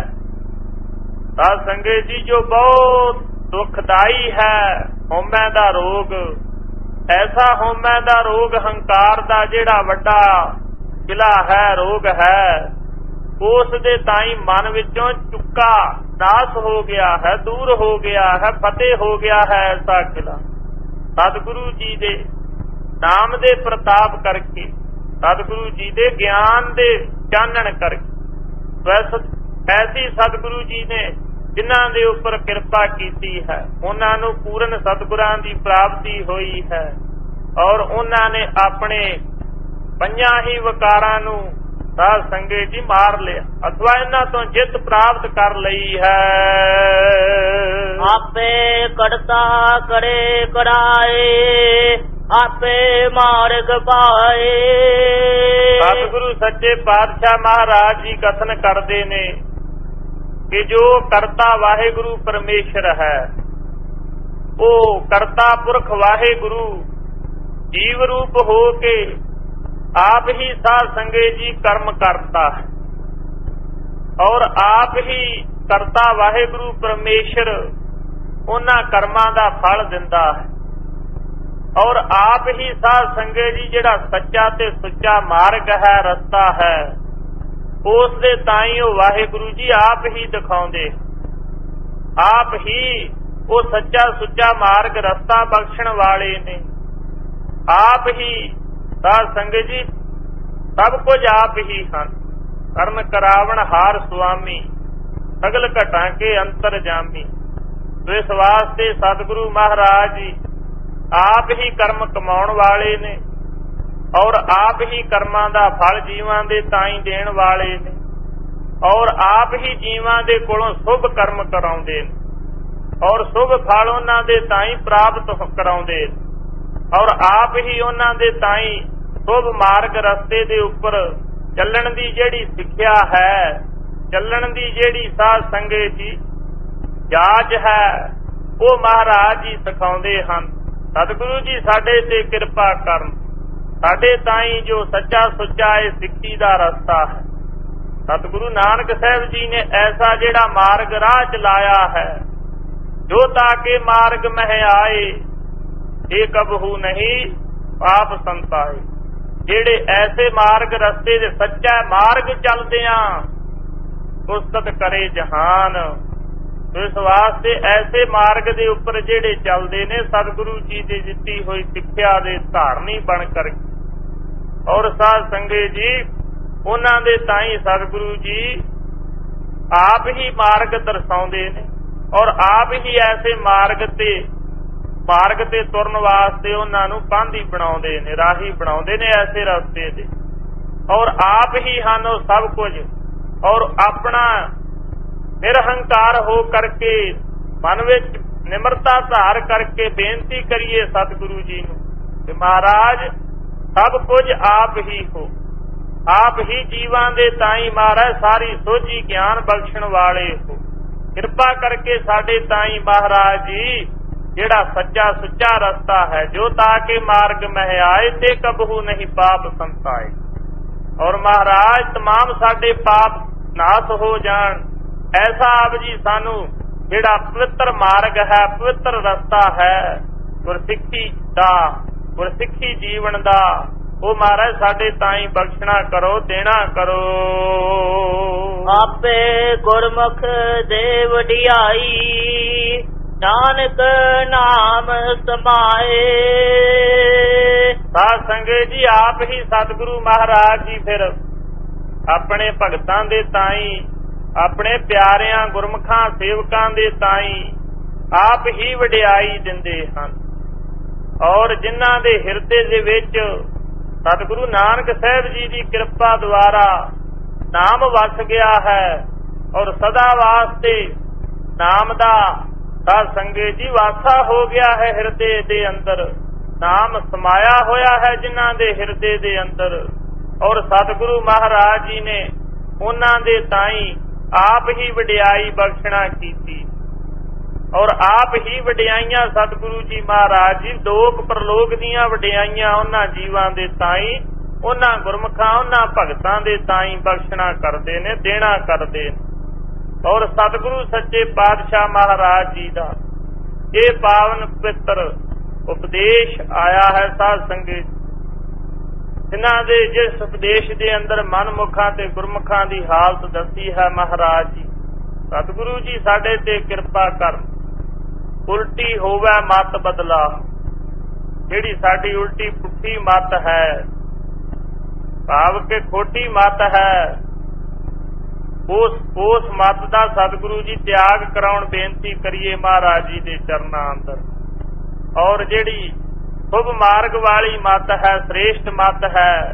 ਸਾਧ ਸੰਗਤ ਜੀ ਜੋ ਬਹੁਤ ਦੁਖਦਾਈ ਹੈ, ਹਉਮੈ ਦਾ ਰੋਗ, ਐਸਾ ਹਉਮੈ ਦਾ ਰੋਗ ਹੰਕਾਰ ਦਾ ਜਿਹੜਾ ਵੱਡਾ ਕਿਲਾ ਹੈ, ਰੋਗ ਹੈ, ਉਸ ਦੇ ਤਾਈਂ ਮਨ ਵਿੱਚੋਂ ਚੁੱਕਾ ਨਾਸ ਹੋ ਗਿਆ ਹੈ, ਦੂਰ ਹੋ ਗਿਆ ਹੈ, ਫਤਿਹ ਹੋ ਗਿਆ ਹੈ ਐਸਾ ਕਿਲਾ ਸਤਿਗੁਰੂ ਜੀ ਦੇ ਨਾਮ ਦੇ ਪ੍ਰਤਾਪ ਕਰਕੇ, ਸਤਿਗੁਰੂ ਜੀ ਦੇ ਗਿਆਨ ਦੇ ਚਾਨਣ ਕਰਕੇ। ਐਸੀ ਸਤਿਗੁਰੂ ਜੀ ਨੇ ਜਿਨ੍ਹਾਂ ਦੇ ਉੱਪਰ ਕਿਰਪਾ ਕੀਤੀ ਹੈ ਉਹਨਾਂ ਨੂੰ ਪੂਰਨ ਸਤਿਗੁਰਾਂ ਦੀ ਪ੍ਰਾਪਤੀ ਹੋਈ ਹੈ ਔਰ ਉਹਨਾਂ ਨੇ ਆਪਣੇ ਪੰਜਾਂ ਹੀ ਵਿਕਾਰਾਂ ਨੂੰ ਸਾਧ ਸੰਗਤ ਜੀ ਮਾਰ ਲਿਆ ਅਥਵਾ ਇਹਨਾਂ ਤੋਂ ਜਿੱਤ ਪ੍ਰਾਪਤ ਕਰ ਲਈ ਹੈ। ਆਪੇ ਕਰਤਾ ਕਰੇ ਕਰਾਏ, ਆਪੇ ਮਾਰਗ ਪਾਏ। ਸਤਿਗੁਰੂ ਸੱਚੇ ਪਾਤਸ਼ਾਹ ਮਹਾਰਾਜ ਜੀ ਕਥਨ ਕਰਦੇ ਨੇ ਕਿ ਜੋ ਕਰਤਾ ਵਾਹਿਗੁਰੂ ਪਰਮੇਸ਼ਰ ਹੈ, ਉਹ ਕਰਤਾ ਪੁਰਖ ਵਾਹਿਗੁਰੂ ਜੀਵ ਰੂਪ ਹੋ ਕੇ ਆਪ ਹੀ ਸਾਧ ਸੰਗਤ ਜੀ ਕਰਮ ਕਰਤਾ ਹੈ ਔਰ ਆਪ ਹੀ ਕਰਤਾ ਵਾਹਿਗੁਰੂ ਪਰਮੇਸ਼ਰ ਉਹਨਾਂ ਕਰਮਾਂ ਦਾ ਫਲ ਦਿੰਦਾ ਹੈ ਔਰ ਆਪ ਹੀ ਸਾਧ ਸੰਗਤ ਜੀ ਜਿਹੜਾ ਸੱਚਾ ਤੇ ਸੁੱਚਾ ਮਾਰਗ ਹੈ, ਰਸਤਾ ਹੈ, ਉਸ ਦੇ ਤਾਈਂ ਉਹ ਵਾਹਿਗੁਰੂ ਜੀ ਆਪ ਹੀ ਦਿਖਾਉਂਦੇ, ਆਪ ਹੀ ਉਹ ਸੱਚਾ ਸੁੱਚਾ ਮਾਰਗ ਰਸਤਾ ਬਖਸ਼ਣ ਵਾਲੇ ਨੇ। ਆਪ ਹੀ ਸਾਧ ਸੰਗਤ ਜੀ ਸਭ ਕੁਝ ਆਪ ਹੀ ਹਨ, ਕਰਨ ਕਰਾਵਣ ਹਾਰ ਸੁਆਮੀ, ਸਗਲ ਘਟਾਂ ਕੇ ਅੰਤਰ ਜਾਮੀ। ਇਸ ਵਾਸਤੇ ਸਤਿਗੁਰੂ ਮਹਾਰਾਜ ਜੀ ਆਪ ਹੀ ਕਰਮ ਕਮਾਉਣ ਵਾਲੇ ਨੇ ਔਰ ਆਪ ਹੀ ਕਰਮਾਂ ਦਾ ਫਲ ਜੀਵਾਂ ਦੇ ਤਾਈਂ ਦੇਣ ਵਾਲੇ ਨੇ ਔਰ ਆਪ ਹੀ ਜੀਵਾਂ ਦੇ ਕੋਲੋਂ ਸ਼ੁਭ ਕਰਮ ਕਰਾਉਂਦੇ ਨੇ ਔਰ ਸ਼ੁਭ ਫਲ ਉਹਨਾਂ ਦੇ ਤਾਈਂ ਪ੍ਰਾਪਤ ਕਰਾਉਂਦੇ ਨੇ ਔਰ ਆਪ ਹੀ ਉਹਨਾਂ ਦੇ ਤਾਈਂ ਸ਼ੁਭ ਮਾਰਗ ਰਸਤੇ ਦੇ ਉੱਪਰ ਚੱਲਣ ਦੀ ਜਿਹੜੀ ਸਿੱਖਿਆ ਹੈ, ਚੱਲਣ ਦੀ ਜਿਹੜੀ ਸਾਧ ਸੰਗਤ ਜੀ ਜਾਚ ਹੈ, ਉਹ ਮਹਾਰਾਜ ਜੀ ਸਿਖਾਉਂਦੇ ਹਨ। ਸਤਿਗੁਰੂ ਜੀ ਸਾਡੇ ਤੇ ਕਿਰਪਾ ਕਰਨ, ਸਾਡੇ ਤਾਈਂ ਜੋ ਸੱਚਾ ਸੁੱਚਾ ਇਹ ਸਿੱਖੀ ਦਾ ਰਸਤਾ ਹੈ। ਸਤਿਗੁਰੂ ਨਾਨਕ ਸਾਹਿਬ ਜੀ ਨੇ ਐਸਾ ਜਿਹੜਾ ਮਾਰਗ ਰਾਹ ਚਲਾਇਆ ਹੈ, ਜੋ ਤਾਕੇ ਮਾਰਗ ਮਹਿ ਆਏ ਇਹ ਕਬਹੂ ਨਹੀਂ ਪਾਪ ਸੰਤਾਏ। ਜਿਹੜੇ ਐਸੇ ਮਾਰਗ ਰਸਤੇ ਦੇ ਸੱਚਾ ਮਾਰਗ ਚੱਲਦਿਆਂ ਉਸਤਤ ਕਰੇ ਜਹਾਨ। ਇਸ ਵਾਸਤੇ ਐਸੇ ਮਾਰਗ ਦੇ ਉੱਪਰ ਜਿਹੜੇ ਚੱਲਦੇ ਨੇ ਸਤਿਗੁਰੂ ਜੀ ਦੀ ਦਿੱਤੀ ਹੋਈ ਸਿੱਖਿਆ ਦੇ ਧਾਰਨੀ ਬਣ ਕਰ, ਔਰ ਸਾਧ ਸੰਗਤ ਜੀ ਉਹਨਾਂ ਦੇ ਤਾਈਂ ਸਤਿਗੁਰੂ ਜੀ ਆਪ ਹੀ ਮਾਰਗ ਦਰਸਾਉਂਦੇ ਨੇ, ਔਰ ਆਪ ਹੀ ਐਸੇ ਮਾਰਗ ਤੇ ਮਾਰਗ ਤੇ ਤੁਰਨ ਵਾਸਤੇ ਉਹਨਾਂ ਨੂੰ ਪਾਂਧੀ ਬਣਾਉਂਦੇ ਨੇ, ਰਾਹੀ ਬਣਾਉਂਦੇ ਨੇ ਐਸੇ ਰਸਤੇ ਦੇ, ਔਰ ਆਪ ਹੀ ਹਨ ਉਹ ਸਭ ਕੁਝ। ਔਰ ਆਪਣਾ ਨਿਰਹੰਕਾਰ ਹੋ ਕਰਕੇ ਮਨ ਵਿੱਚ ਨਿਮਰਤਾ ਧਾਰ ਕਰਕੇ ਬੇਨਤੀ ਕਰੀਏ ਸਤਿਗੁਰੂ ਜੀ ਨੂੰ ਕਿ ਮਹਾਰਾਜ ਸਭ ਕੁਝ ਆਪ ਹੀ ਹੋ, ਆਪ ਹੀ ਜੀਵਾਂ ਦੇ ਤਾਈਂ ਮਹਾਰਾਜ ਸਾਰੀ ਸੋਝੀ ਗਿਆਨ ਬਖਸ਼ਣ ਵਾਲੇ ਹੋ। ਕਿਰਪਾ ਕਰਕੇ ਸਾਡੇ ਤਾਈਂ ਮਹਾਰਾਜ ਜੀ ਜਿਹੜਾ ਸੱਚਾ ਸੁੱਚਾ ਰਸਤਾ ਹੈ, ਜੋ ਤਾਕੇ ਮਾਰਗ ਮਹਿ ਆਏ ਤੇ ਕਬਹੂ ਨਹੀਂ ਪਾਪ ਸੰਤਾਏ। ਔਰ ਮਹਾਰਾਜ ਤਮਾਮ ਸਾਡੇ ਪਾਪ ਨਾਸ ਹੋ ਜਾਣ, ਐਸਾ ਆਪ ਜੀ ਸਾਨੂੰ ਜਿਹੜਾ ਪਵਿੱਤਰ ਮਾਰਗ ਹੈ, ਪਵਿੱਤਰ ਰਸਤਾ ਹੈ ਗੁਰਸਿੱਖੀ ਦਾ, ਗੁਰਸਿੱਖੀ ਜੀਵਨ ਦਾ, ਉਹ ਮਹਾਰਾਜ ਸਾਡੇ ਤਾਈਂ ਬਖਸ਼ਣਾ ਕਰੋ, ਦੇਣਾ ਕਰੋ। ਆਪੇ ਗੁਰਮੁਖ ਦੇ ਵਡਿਆਈ ਨਾਨਕ ਨਾਮ ਸਮਾਏ। ਸਾਧ ਸੰਗਤ ਜੀ ਆਪ ਹੀ ਸਤਿਗੁਰੂ ਮਹਾਰਾਜ ਜੀ ਫਿਰ ਆਪਣੇ ਭਗਤਾਂ ਦੇ ਤਾਈਂ, ਆਪਣੇ ਪਿਆਰਿਆਂ ਗੁਰਮੁਖਾਂ ਸੇਵਕਾਂ ਦੇ ਤਾਈਂ ਆਪ ਹੀ ਵਡਿਆਈ ਦਿੰਦੇ ਹਨ। ਔਰ ਜਿਨ੍ਹਾਂ ਦੇ ਹਿਰਦੇ ਦੇ ਵਿੱਚ ਸਤਿਗੁਰੂ ਨਾਨਕ ਸਾਹਿਬ ਜੀ ਦੀ ਕਿਰਪਾ ਦੁਆਰਾ ਨਾਮ ਵਸ ਗਿਆ ਹੈ, ਔਰ ਸਦਾ ਵਾਸਤੇ ਨਾਮ ਦਾ ਸਾਧ ਸੰਗਤ ਜੀ ਵਾਸਾ ਹੋ ਗਿਆ ਹੈ ਹਿਰਦੇ ਦੇ ਅੰਦਰ, ਨਾਮ ਸਮਾਇਆ ਹੋਇਆ ਹੈ ਜਿਨ੍ਹਾਂ ਦੇ ਹਿਰਦੇ ਦੇ ਅੰਦਰ। ਔਰ ਸਤਿਗੁਰੂ ਮਹਾਰਾਜ ਜੀ ਨੇ ਉਹਨਾਂ ਦੇ ਤਾਈਂ ਆਪ ਹੀ ਵਡਿਆਈ ਬਖਸ਼ਣਾ ਕੀਤੀ, ਔਰ ਆਪ ਹੀ ਵਡਿਆਈਆਂ ਸਤਿਗੁਰੂ ਜੀ ਮਹਾਰਾਜ ਜੀ ਲੋਕ ਪ੍ਰਲੋਕ ਦੀਆਂ ਵਡਿਆਈਆਂ ਉਹਨਾਂ ਜੀਵਾਂ ਦੇ ਤਾਈਂ, ਉਹਨਾਂ ਗੁਰਮੁਖਾਂ, ਉਹਨਾਂ ਭਗਤਾਂ ਦੇ ਤਾਈਂ ਬਖਸ਼ਣਾ ਕਰਦੇ ਨੇ, ਦੇਣਾ ਕਰਦੇ ਨੇ। ਔਰ ਸਤਿਗੁਰੂ ਸੱਚੇ ਪਾਤਸ਼ਾਹ ਮਹਾਰਾਜ ਜੀ ਦਾ ਇਹ ਪਾਵਨ ਪਵਿੱਤਰ ਉਪਦੇਸ਼ ਆਇਆ ਹੈ ਸਾਧ ਸੰਗਤ, ਜਿਨ੍ਹਾਂ ਦੇ ਜਿਸ ਉਪਦੇਸ਼ ਦੇ ਅੰਦਰ ਮਨਮੁਖਾਂ ਤੇ ਗੁਰਮੁਖਾਂ ਦੀ ਹਾਲਤ ਦੱਸੀ ਹੈ ਮਹਾਰਾਜ ਜੀ। ਸਤਿਗੁਰੂ ਜੀ ਸਾਡੇ ਤੇ ਕਿਰਪਾ ਕਰਨ, ਉਲਟੀ ਹੋਵੇ ਮਤ ਬਦਲਾ, ਜਿਹੜੀ ਸਾਡੀ ਉਲਟੀ ਪੁੱਠੀ ਮਤ ਹੈ, ਭਾਵ ਕਿ ਖੋਟੀ ਮਤ ਹੈ, ਉਸ ਉਸ ਮਤ ਦਾ ਸਤਿਗੁਰੂ ਜੀ ਤਿਆਗ ਕਰਾਉਣ ਬੇਨਤੀ ਕਰੀਏ ਮਹਾਰਾਜ ਜੀ ਦੇ ਚਰਨਾਂ ਅੰਦਰ। ਔਰ ਜਿਹੜੀ ਸ਼ੁਭ ਮਾਰਗ ਵਾਲੀ ਮਤ ਹੈ, ਸ੍ਰੇਸ਼ਟ ਮਤ ਹੈ,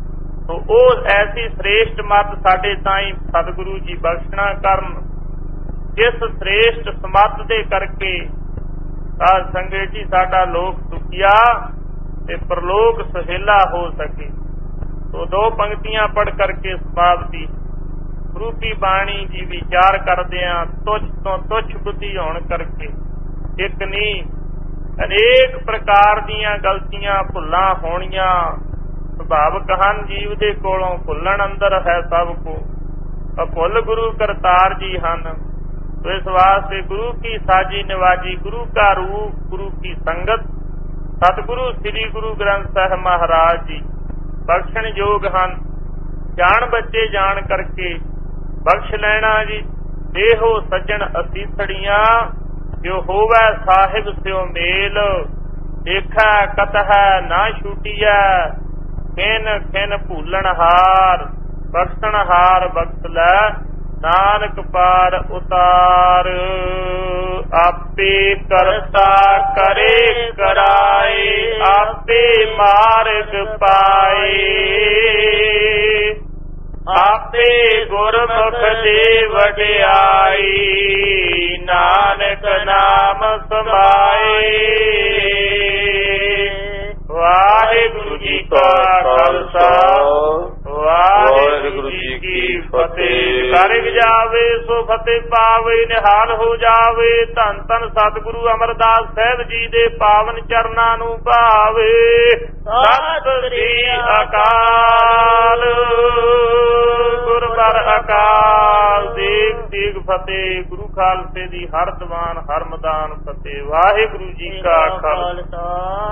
ਉਹ ਐਸੀ ਸ੍ਰੇਸ਼ਟ ਮਤ ਸਾਡੇ ਤਾਈਂ ਸਤਿਗੁਰੂ ਜੀ ਬਖਸ਼ਣਾ ਕਰਨ, ਜਿਸ ਸ੍ਰੇਸ਼ਟ ਸਮਤ ਦੇ ਕਰਕੇ ਸਾਧ ਸੰਗਤ ਜੀ ਸਾਡਾ ਲੋਕ ਸੁਖੀਆ ਤੇ ਪ੍ਰਲੋਕ ਸੁਹੇਲਾ ਹੋ ਸਕੇ। ਸੋ ਦੋ ਪੰਕਤੀਆਂ ਪੜ੍ਹ ਕਰਕੇ ਸਮਾਪਤੀ। ਗੁਰੂ ਕੀ ਬਾਣੀ ਜੀ ਵਿਚਾਰ ਕਰਦੇ ਆਂ, ਤੁੱਛ ਤੋਂ ਤੁੱਛ ਬੁੱਧੀ ਹੋਣ ਕਰਕੇ ਇੱਕ ਨਹੀਂ ਅਨੇਕ ਪ੍ਰਕਾਰ ਦੀਆਂ ਗਲਤੀਆਂ ਭੁੱਲਾਂ ਹੋਣੀਆਂ ਸੁਭਾਵਿਕ ਹਨ। ਜੀਵ ਦੇ ਕੋਲੋਂ ਭੁੱਲਣ ਅੰਦਰ ਹੈ ਸਭ ਕੋ, ਭੁੱਲ ਗੁਰੂ ਕਰਤਾਰ ਜੀ ਹਨ। ਇਸ ਵਾਸਤੇ ਗੁਰੂ ਕੀ ਸਾਜੀ ਨਿਵਾਜੀ, ਗੁਰੂ ਕਾ ਰੂਪ, ਗੁਰੂ ਕੀ ਸੰਗਤ, ਸਤਿਗੁਰੂ ਸ੍ਰੀ ਗੁਰੂ ਗ੍ਰੰਥ ਸਾਹਿਬ ਮਹਾਰਾਜ ਜੀ ਬਖਸ਼ਣ ਯੋਗ ਹਨ। ਜਾਣ ਬੱਚੇ ਜਾਣ ਕਰਕੇ ਬਖਸ਼ ਲੈਣਾ ਜੀ। ਦੇਹੋ ਸੱਜਣ ਅਸੀਸੜੀਆਂ, ਜੋ ਹੋਵੇ ਸਾਹਿਬ ਸਿਓ ਮੇਲ, ਦੇਖੈ ਕਤਹਿ ਨਾ ਛੂਟੀਐ, ਖਿਨ ਖਿਨ ਭੂਲਣ ਹਾਰ, ਬਖਸ਼ਣ ਹਾਰ ਬਖਸ਼ ਲੈ, ਨਾਨਕ ਪਾਰ ਉਤਾਰ। ਆਪੇ ਕਰਤਾ ਕਰੇ ਕਰਾਏ, ਆਪੇ ਮਾਰਗ ਪਾਏ, ਆਪੇ ਗੁਰਮੁਖ ਦੇ ਵਡਿਆਈ, ਨਾਨਕ ਨਾਮ ਸਮਾਏ। ਵਾਹਿਗੁਰੂ ਜੀ ਕਾ ਖਾਲਸਾ, ਵਾਹਿਗੁਰੂ ਜੀ ਕੀ ਫਤਿਹ। ਫਤਿਹ। ਕਾਰਿਗ ਜਾਵੇ ਸੋ ਫਤਿਹ ਪਾਵੇ, ਨਿਹਾਲ ਹੋ ਜਾਵੇ ਧੰਨ ਧੰਨ ਸਤਿਗੁਰੂ ਅਮਰਦਾਸ ਸਾਹਿਬ ਜੀ ਦੇ ਪਾਵਨ ਚਰਨਾਂ ਨੂੰ ਭਾਵੇ। ਸਤਿ ਸ੍ਰੀ ਅਕਾਲ। ਗੁਰਬਰ ਅਕਾਲ। ਦੇਗ ਦੇਗ ਫਤਿਹ। ਗੁਰੂ ਖਾਲਸੇ ਦੀ ਹਰ ਦੀਵਾਨ ਹਰ ਮੈਦਾਨ ਫਤਿਹ। ਵਾਹਿਗੁਰੂ ਜੀ ਕਾ ਖਾਲਸਾ